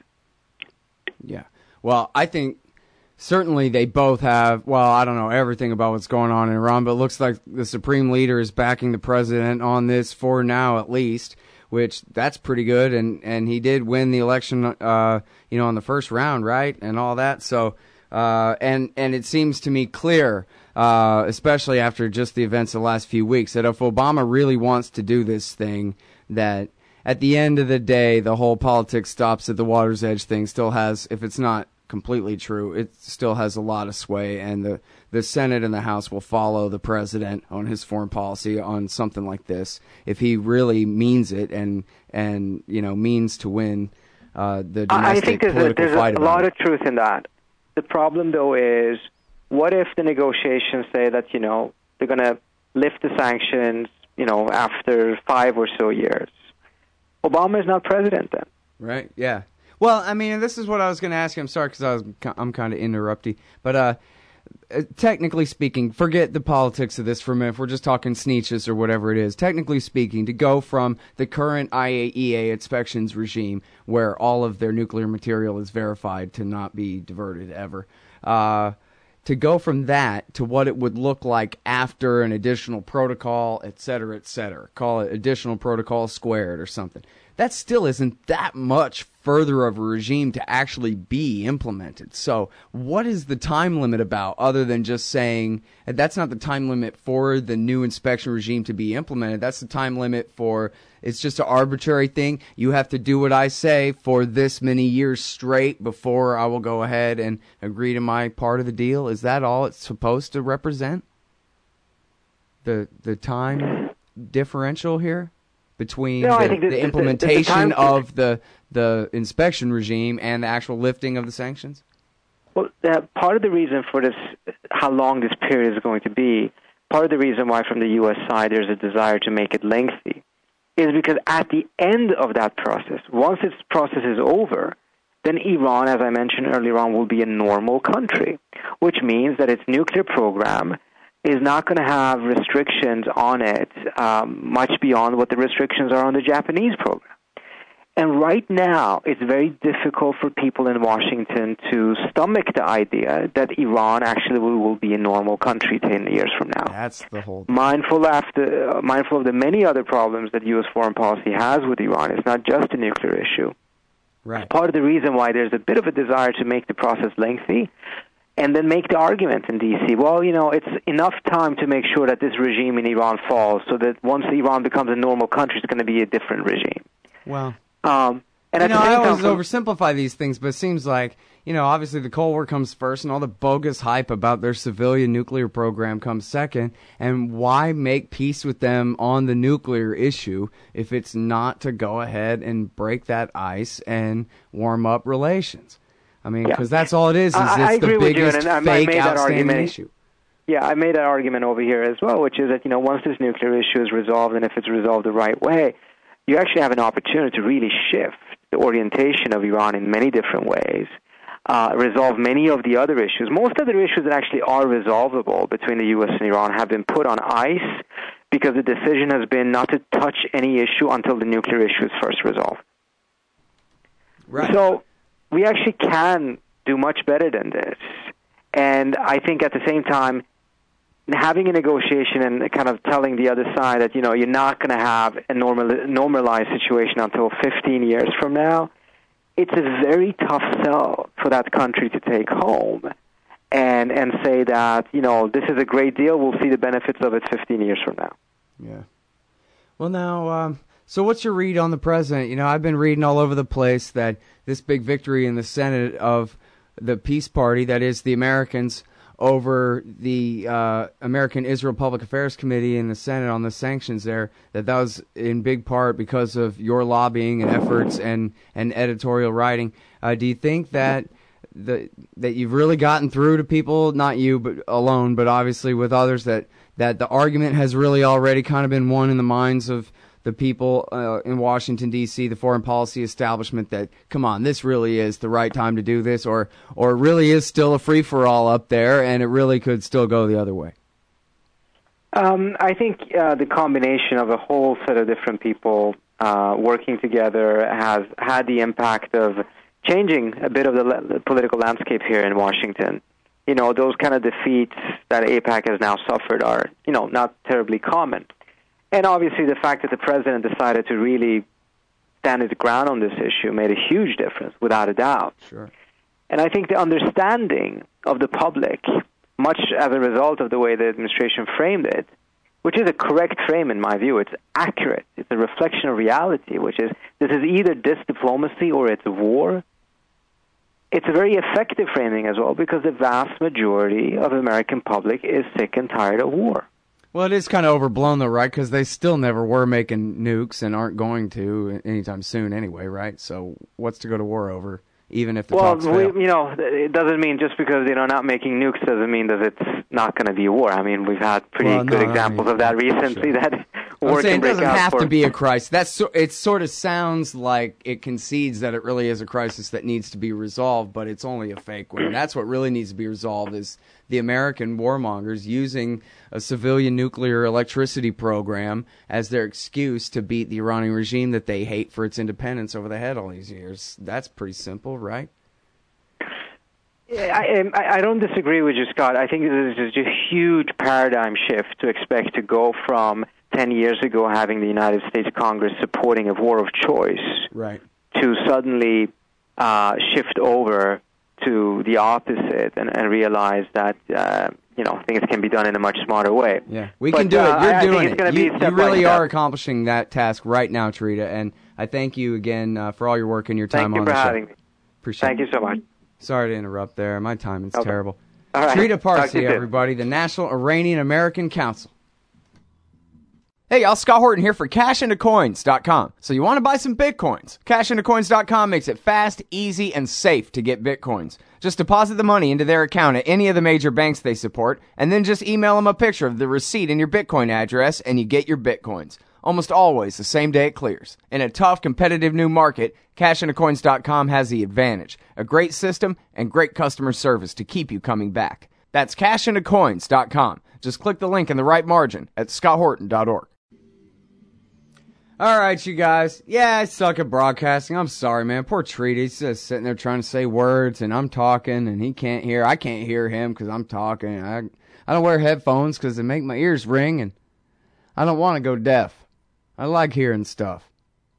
Yeah. Well, I think certainly they both have, well, I don't know everything about what's going on in Iran, but it looks like the supreme leader is backing the president on this for now at least, which that's pretty good. And, and he did win the election, uh, you know, in the first round, right? And all that. So, uh, and, and it seems to me clear, uh, especially after just the events of the last few weeks, that if Obama really wants to do this thing, that at the end of the day, the whole politics stops at the water's edge thing still has, if it's not completely true, it still has a lot of sway, and the, the Senate and the House will follow the president on his foreign policy on something like this if he really means it and, and you know, means to win uh, the domestic I think there's political a, there's fight a lot of truth in that. The problem, though, is what if the negotiations say that, you know, they're going to lift the sanctions, you know, after five or so years? Obama is not president then. Right, yeah. Well, I mean, this is what I was going to ask you. I'm sorry because I was I'm kind of interrupty, but uh, technically speaking, forget the politics of this for a minute. If we're just talking sneeches or whatever it is. Technically speaking, to go from the current I A E A inspections regime, where all of their nuclear material is verified to not be diverted ever, uh, to go from that to what it would look like after an additional protocol, et cetera, et cetera. Call it additional protocol squared or something. that still isn't that much further of a regime to actually be implemented. So what is the time limit about, other than just saying that's not the time limit for the new inspection regime to be implemented? That's the time limit for, it's just an arbitrary thing. You have to do what I say for this many years straight before I will go ahead and agree to my part of the deal. Is that all it's supposed to represent? The the time differential here between no, the, the, the the, implementation the, the of the the inspection regime and the actual lifting of the sanctions? Well, uh, part of the reason for this, how long this period is going to be, part of the reason why from the U S side there's a desire to make it lengthy, is because at the end of that process, once this process is over, then Iran, as I mentioned earlier on, will be a normal country, which means that its nuclear program is not going to have restrictions on it um, much beyond what the restrictions are on the Japanese program. And right now, it's very difficult for people in Washington to stomach the idea that Iran actually will, will be a normal country ten years from now. That's the whole thing. Mindful, after, uh, mindful of the many other problems that U S foreign policy has with Iran, it's not just a nuclear issue. Right. It's part of the reason why there's a bit of a desire to make the process lengthy, and then make the argument in D C, well, you know, it's enough time to make sure that this regime in Iran falls, so that once Iran becomes a normal country, it's going to be a different regime. Well, um, and you at know, the same I always time, oversimplify these things, but it seems like, you know, obviously the Cold War comes first, and all the bogus hype about their civilian nuclear program comes second. And why make peace with them on the nuclear issue if it's not to go ahead and break that ice and warm up relations? I mean, because yeah. that's all it is. is I, it's I the agree biggest with you, and fake I made that outstanding argument. issue. Yeah, I made that argument over here as well, which is that, you know, once this nuclear issue is resolved, and if it's resolved the right way, you actually have an opportunity to really shift the orientation of Iran in many different ways, uh, resolve many of the other issues. Most of the issues that actually are resolvable between the U S and Iran have been put on ice because the decision has been not to touch any issue until the nuclear issue is first resolved. Right. So we actually can do much better than this. And I think at the same time, having a negotiation and kind of telling the other side that, you know, you're not going to have a normal, normalized situation until fifteen years from now, it's a very tough sell for that country to take home and and say that, you know, this is a great deal, we'll see the benefits of it fifteen years from now. Yeah. Well, now, um, so what's your read on the president? You know, I've been reading all over the place that this big victory in the Senate of the Peace Party, that is the Americans, over the uh, American Israel Public Affairs Committee in the Senate on the sanctions there, that that was in big part because of your lobbying and efforts and, and editorial writing. Uh, do you think that the that you've really gotten through to people, not you but alone, but obviously with others, that, that the argument has really already kind of been won in the minds of the people uh, in Washington, D C, the foreign policy establishment, that, come on, this really is the right time to do this, or or it really is still a free-for-all up there, and it really could still go the other way? Um, I think uh, the combination of a whole set of different people uh, working together has had the impact of changing a bit of the, le- the political landscape here in Washington. You know, those kind of defeats that AIPAC has now suffered are, you know, not terribly common. And obviously the fact that the president decided to really stand his ground on this issue made a huge difference, without a doubt. Sure. And I think the understanding of the public, much as a result of the way the administration framed it, which is a correct frame in my view, it's accurate, it's a reflection of reality, which is this is either diplomacy or it's war. It's a very effective framing as well, because the vast majority of the American public is sick and tired of war. Well, it is kind of overblown, though, right? Because they still never were making nukes and aren't going to anytime soon anyway, right? So what's to go to war over, even if the well, talks fail? Well, you know, it doesn't mean just because they're not making nukes doesn't mean that it's not going to be a war. I mean, we've had pretty well, good no, examples I mean, of that recently. sure. That war I'm saying can break it doesn't out have for... to be a crisis. That's so, it sort of sounds like it concedes that it really is a crisis that needs to be resolved, but it's only a fake one. And that's what really needs to be resolved, is the American warmongers using a civilian nuclear electricity program as their excuse to beat the Iranian regime that they hate for its independence over the head all these years. That's pretty simple, right? I, I, I don't disagree with you, Scott. I think this is just a huge paradigm shift to expect to go from ten years ago having the United States Congress supporting a war of choice, right, to suddenly uh, shift over to the opposite and, and realize that uh, you know things can be done in a much smarter way. Yeah, we but, can do uh, it. You're I, doing I think it's it. be You, step you really by are step. accomplishing that task right now, Tarita, and I thank you again uh, for all your work and your time Thank you on for the show. having me. Appreciate Thank it. you so much. Sorry to interrupt there. My timing's Okay. terrible. All right. Tarita Talk to Parsi, you soon. everybody, the National Iranian American Council. Hey, y'all, Scott Horton here for cash into coins dot com. So you want to buy some Bitcoins? cash into coins dot com makes it fast, easy, and safe to get Bitcoins. Just deposit the money into their account at any of the major banks they support, and then just email them a picture of the receipt and your Bitcoin address, and you get your Bitcoins. Almost always the same day it clears. In a tough, competitive new market, cash into coins dot com has the advantage. A great system and great customer service to keep you coming back. That's cash into coins dot com. Just click the link in the right margin at scott horton dot org. All right, you guys. Yeah, I suck at broadcasting. I'm sorry, man. Poor Treat. He's just sitting there trying to say words, and I'm talking, and he can't hear. I can't hear him because I'm talking. I I don't wear headphones because they make my ears ring, and I don't want to go deaf. I like hearing stuff.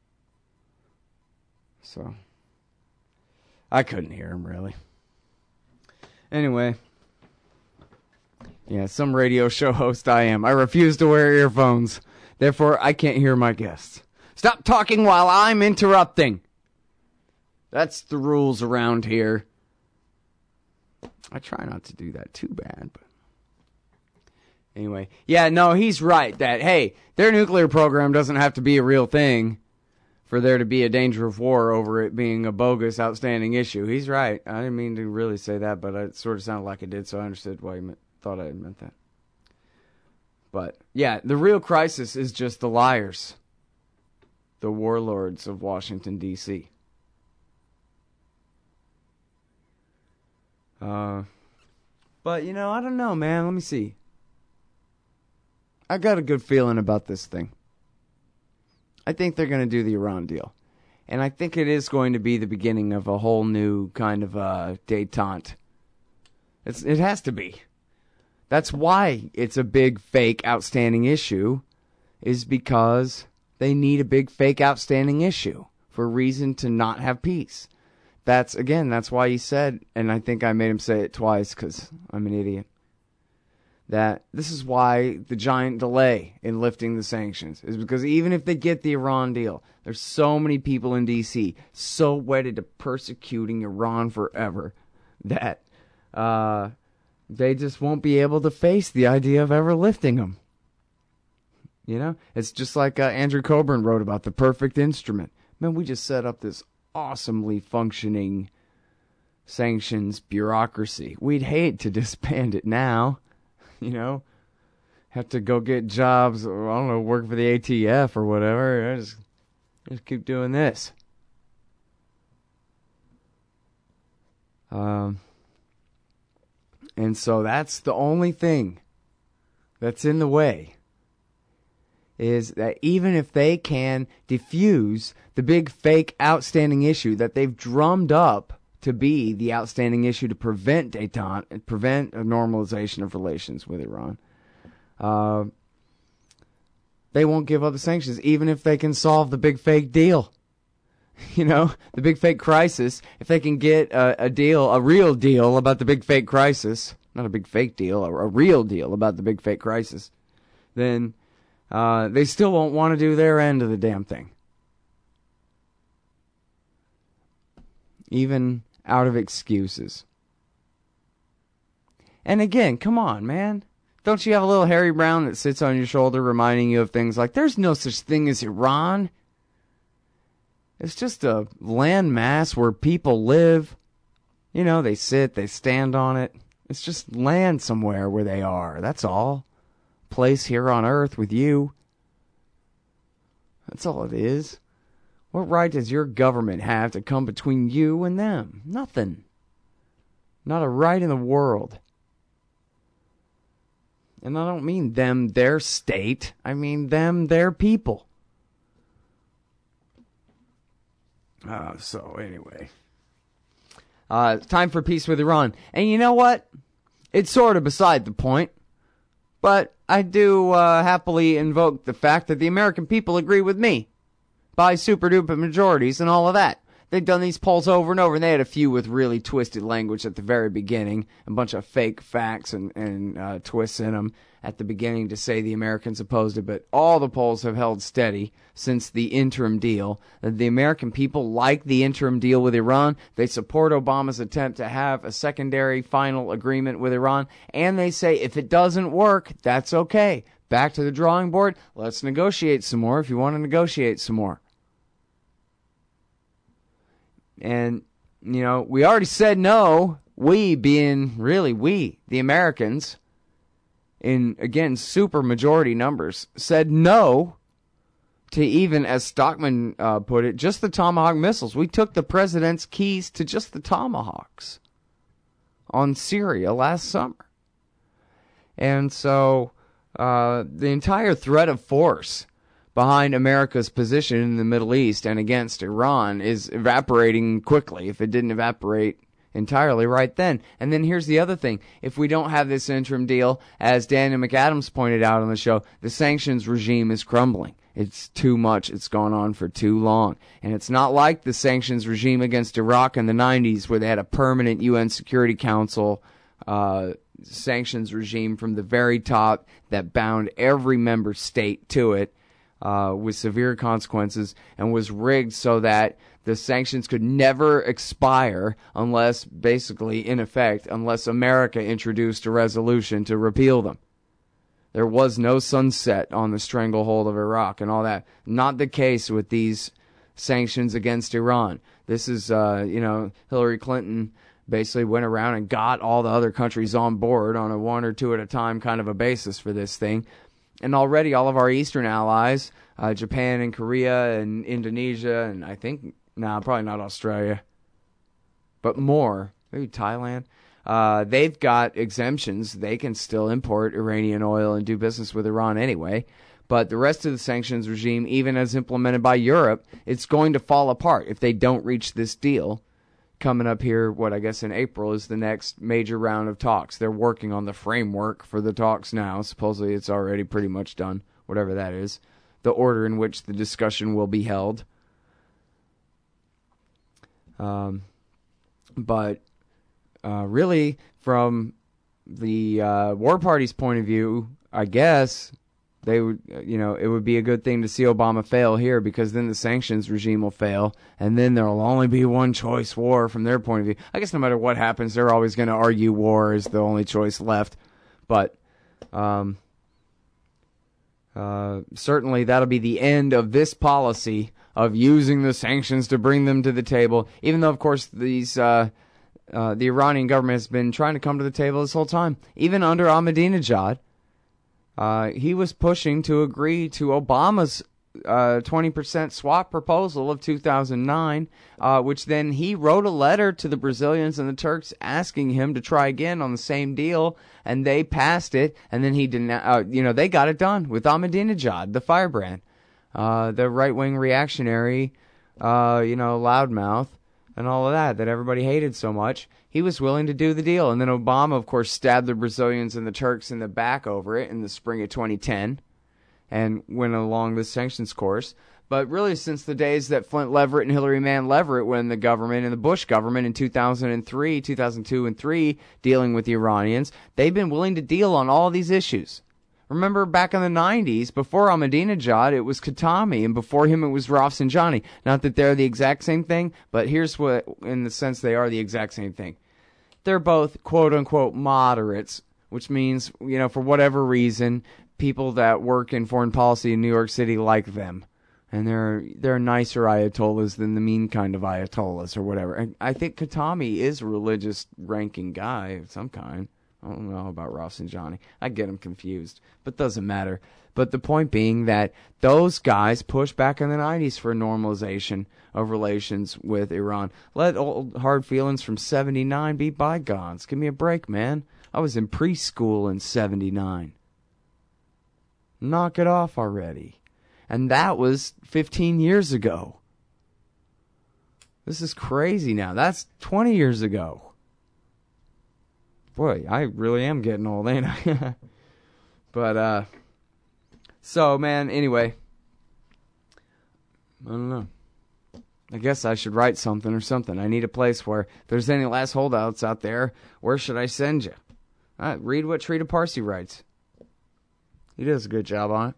So, I couldn't hear him, really. Anyway. Yeah, some radio show host I am. I refuse to wear earphones. Therefore, I can't hear my guests. Stop talking while I'm interrupting. That's the rules around here. I try not to do that too bad, but anyway. Yeah, no, he's right that, hey, their nuclear program doesn't have to be a real thing for there to be a danger of war over it being a bogus, outstanding issue. He's right. I didn't mean to really say that, but it sort of sounded like it did, so I understood why he meant, thought I meant that. But, yeah, the real crisis is just the liars. The warlords of Washington, D C Uh, but, you know, I don't know, man. Let me see. I got a good feeling about this thing. I think they're going to do the Iran deal. And I think it is going to be the beginning of a whole new kind of uh, détente. It's, it has to be. That's why it's a big, fake, outstanding issue, is because they need a big, fake, outstanding issue for a reason to not have peace. That's, again, that's why he said, and I think I made him say it twice because I'm an idiot, that this is why the giant delay in lifting the sanctions is because even if they get the Iran deal, there's so many people in D C so wedded to persecuting Iran forever that uh, they just won't be able to face the idea of ever lifting them. You know, it's just like uh, Andrew Coburn wrote about the perfect instrument. Man, we just set up this awesomely functioning sanctions bureaucracy. We'd hate to disband it now, you know, have to go get jobs, I don't know, work for the A T F or whatever. I just, just keep doing this. Um, and so that's the only thing that's in the way, is that even if they can diffuse the big, fake, outstanding issue that they've drummed up to be the outstanding issue to prevent détente and prevent a normalization of relations with Iran, uh, they won't give up the sanctions, even if they can solve the big, fake deal. You know, the big, fake crisis. If they can get a, a deal, a real deal about the big, fake crisis, not a big, fake deal, a, a real deal about the big, fake crisis, then Uh, they still won't want to do their end of the damn thing. Even out of excuses. And again, come on, man. Don't you have a little Harry Brown that sits on your shoulder reminding you of things like, there's no such thing as Iran. It's just a land mass where people live. You know, they sit, they stand on it. It's just land somewhere where they are. That's all. Place here on earth with you. That's all it is. What right does your government have to come between you and them? Nothing. Not a right in the world. And I don't mean them, their state. I mean them, their people. Uh, so anyway. Uh, time for peace with Iran. And you know what? It's sort of beside the point. But I do uh, happily invoke the fact that the American people agree with me by super-duper majorities and all of that. They've done these polls over and over, and they had a few with really twisted language at the very beginning, a bunch of fake facts and, and uh, twists in them at the beginning to say the Americans opposed it, but all the polls have held steady since the interim deal. The American people like the interim deal with Iran. They support Obama's attempt to have a secondary final agreement with Iran, and they say if it doesn't work, that's okay. Back to the drawing board. Let's negotiate some more if you want to negotiate some more. And, you know, we already said no, we being really we, the Americans, in, again, super majority numbers, said no to even, as Stockman uh, put it, just the Tomahawk missiles. We took the president's keys to just the Tomahawks on Syria last summer. And so uh, the entire threat of force behind America's position in the Middle East and against Iran is evaporating quickly, if it didn't evaporate entirely right then. And then here's the other thing. If we don't have this interim deal, as Daniel McAdams pointed out on the show, the sanctions regime is crumbling. It's too much. It's gone on for too long. And it's not like the sanctions regime against Iraq in the nineties where they had a permanent U N Security Council uh, sanctions regime from the very top that bound every member state to it. Uh, with severe consequences, and was rigged so that the sanctions could never expire unless, basically, in effect, unless America introduced a resolution to repeal them. There was no sunset on the stranglehold of Iraq and all that. Not the case with these sanctions against Iran. This is, uh, you know, Hillary Clinton basically went around and got all the other countries on board on a one or two at a time kind of a basis for this thing. And already all of our Eastern allies, uh, Japan and Korea and Indonesia, and I think, nah, probably not Australia, but more, maybe Thailand, uh, they've got exemptions. They can still import Iranian oil and do business with Iran anyway. But the rest of the sanctions regime, even as implemented by Europe, it's going to fall apart if they don't reach this deal. Coming up here, what I guess in April, is the next major round of talks. They're working on the framework for the talks now. Supposedly it's already pretty much done, whatever that is. The order in which the discussion will be held. Um, but uh, really, from the uh, war party's point of view, I guess they would, you know, it would be a good thing to see Obama fail here, because then the sanctions regime will fail, and then there'll only be one choice, war, from their point of view. I guess no matter what happens, they're always going to argue war is the only choice left. But um, uh, certainly that'll be the end of this policy of using the sanctions to bring them to the table, even though, of course, these uh, uh, the Iranian government has been trying to come to the table this whole time, even under Ahmadinejad. Uh, he was pushing to agree to Obama's uh, twenty percent swap proposal of two thousand nine, uh, which then he wrote a letter to the Brazilians and the Turks asking him to try again on the same deal, and they passed it, and then he didn't, uh, you know, they got it done with Ahmadinejad, the firebrand, uh, the right-wing reactionary, uh, you know, loudmouth, and all of that, that everybody hated so much. He was willing to do the deal. And then Obama, of course, stabbed the Brazilians and the Turks in the back over it in the spring of twenty ten and went along the sanctions course. But really, since the days that Flint Leverett and Hillary Mann Leverett were in the government, and the Bush government in two thousand three, two thousand two and three, dealing with the Iranians, they've been willing to deal on all these issues. Remember back in the nineties, before Ahmadinejad, it was Khatami, and before him it was Rafsanjani. Not that they're the exact same thing, but here's what, in the sense they are the exact same thing. They're both quote-unquote moderates, which means, you know, for whatever reason, people that work in foreign policy in New York City like them. And they're they're nicer Ayatollahs than the mean kind of Ayatollahs or whatever. And I think Khatami is a religious ranking guy of some kind. I don't know about Rafsanjani. I get him confused, but doesn't matter. But the point being that those guys pushed back in the nineties for normalization of relations with Iran. Let old hard feelings from seventy-nine be bygones. Give me a break, man. I was in preschool in seventy-nine. Knock it off already. And that was fifteen years ago. This is crazy now. That's twenty years ago. Boy, I really am getting old, ain't I? But, uh, so, man, anyway, I don't know. I guess I should write something or something. I need a place where, if there's any last holdouts out there, where should I send you? Uh, read what Trita Parsi writes. He does a good job on it.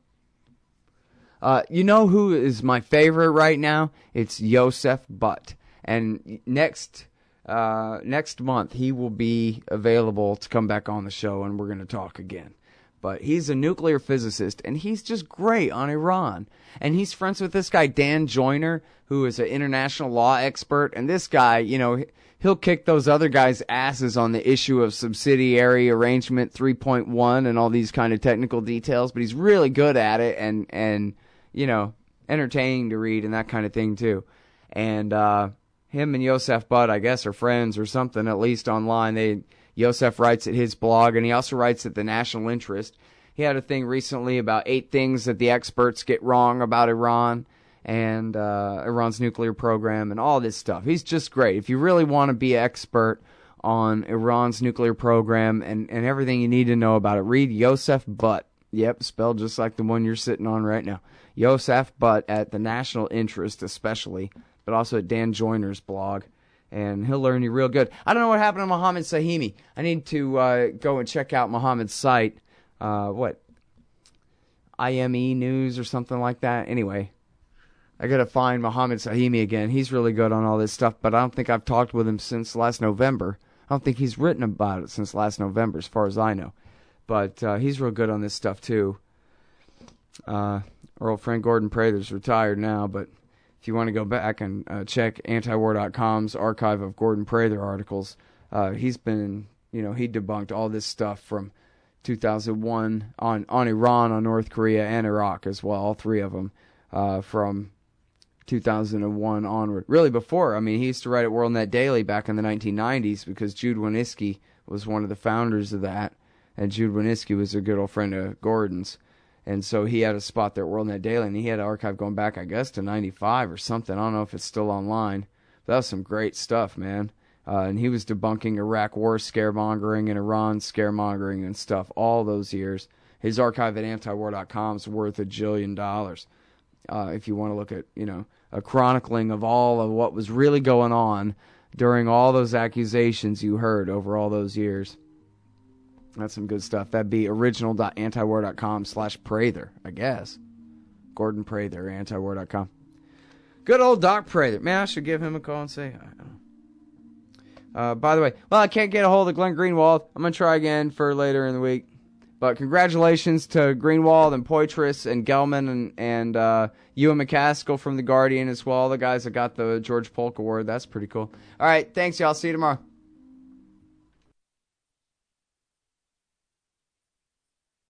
Uh, you know who is my favorite right now? It's Yosef Butt. And next uh, next month, he will be available to come back on the show, and we're going to talk again. But he's a nuclear physicist, and he's just great on Iran. And he's friends with this guy, Dan Joyner, who is an international law expert. And this guy, you know, he'll kick those other guys' asses on the issue of subsidiary arrangement three point one and all these kind of technical details. But he's really good at it and, and you know, entertaining to read and that kind of thing, too. And uh, him and Yosef Butt, I guess, are friends or something, at least online. They... Yosef writes at his blog, and he also writes at the National Interest. He had a thing recently about eight things that the experts get wrong about Iran and uh, Iran's nuclear program and all this stuff. He's just great. If you really want to be an expert on Iran's nuclear program and, and everything you need to know about it, read Yosef Butt. Yep, spelled just like the one you're sitting on right now. Yosef Butt at the National Interest especially, but also at Dan Joyner's blog. And he'll learn you real good. I don't know what happened to Mohammed Sahimi. I need to uh, go and check out Mohammed's site. Uh, what? I M E News or something like that. Anyway, I got to find Mohammed Sahimi again. He's really good on all this stuff, but I don't think I've talked with him since last November. I don't think he's written about it since last November, as far as I know. But uh, he's real good on this stuff, too. Uh, our old friend Gordon Prather's retired now, but... if you want to go back and uh, check antiwar dot com's archive of Gordon Prather articles, uh, he's been, you know, he debunked all this stuff from two thousand one on, on Iran, on North Korea, and Iraq as well, all three of them, uh, from two thousand one onward. Really before, I mean, he used to write at WorldNet Daily back in the nineteen nineties because Jude Wanniski was one of the founders of that, and Jude Wanniski was a good old friend of Gordon's. And so he had a spot there at WorldNet Daily, and he had an archive going back, I guess, to ninety-five or something. I don't know if it's still online. But that was some great stuff, man. Uh, and he was debunking Iraq war scaremongering and Iran scaremongering and stuff all those years. His archive at antiwar dot com is worth a jillion dollars. Uh, if you want to look at, you know, a chronicling of all of what was really going on during all those accusations you heard over all those years. That's some good stuff. That'd be original dot antiwar dot com slash Prather, I guess. Gordon Prather, antiwar dot com. Good old Doc Prather. Man, I should give him a call and say hi. Uh, by the way, well, I can't get a hold of Glenn Greenwald. I'm going to try again for later in the week. But congratulations to Greenwald and Poitras and Gelman and, and uh, Ewan McCaskill from The Guardian as well. The guys that got the George Polk Award. That's pretty cool. All right, thanks, y'all. See you tomorrow.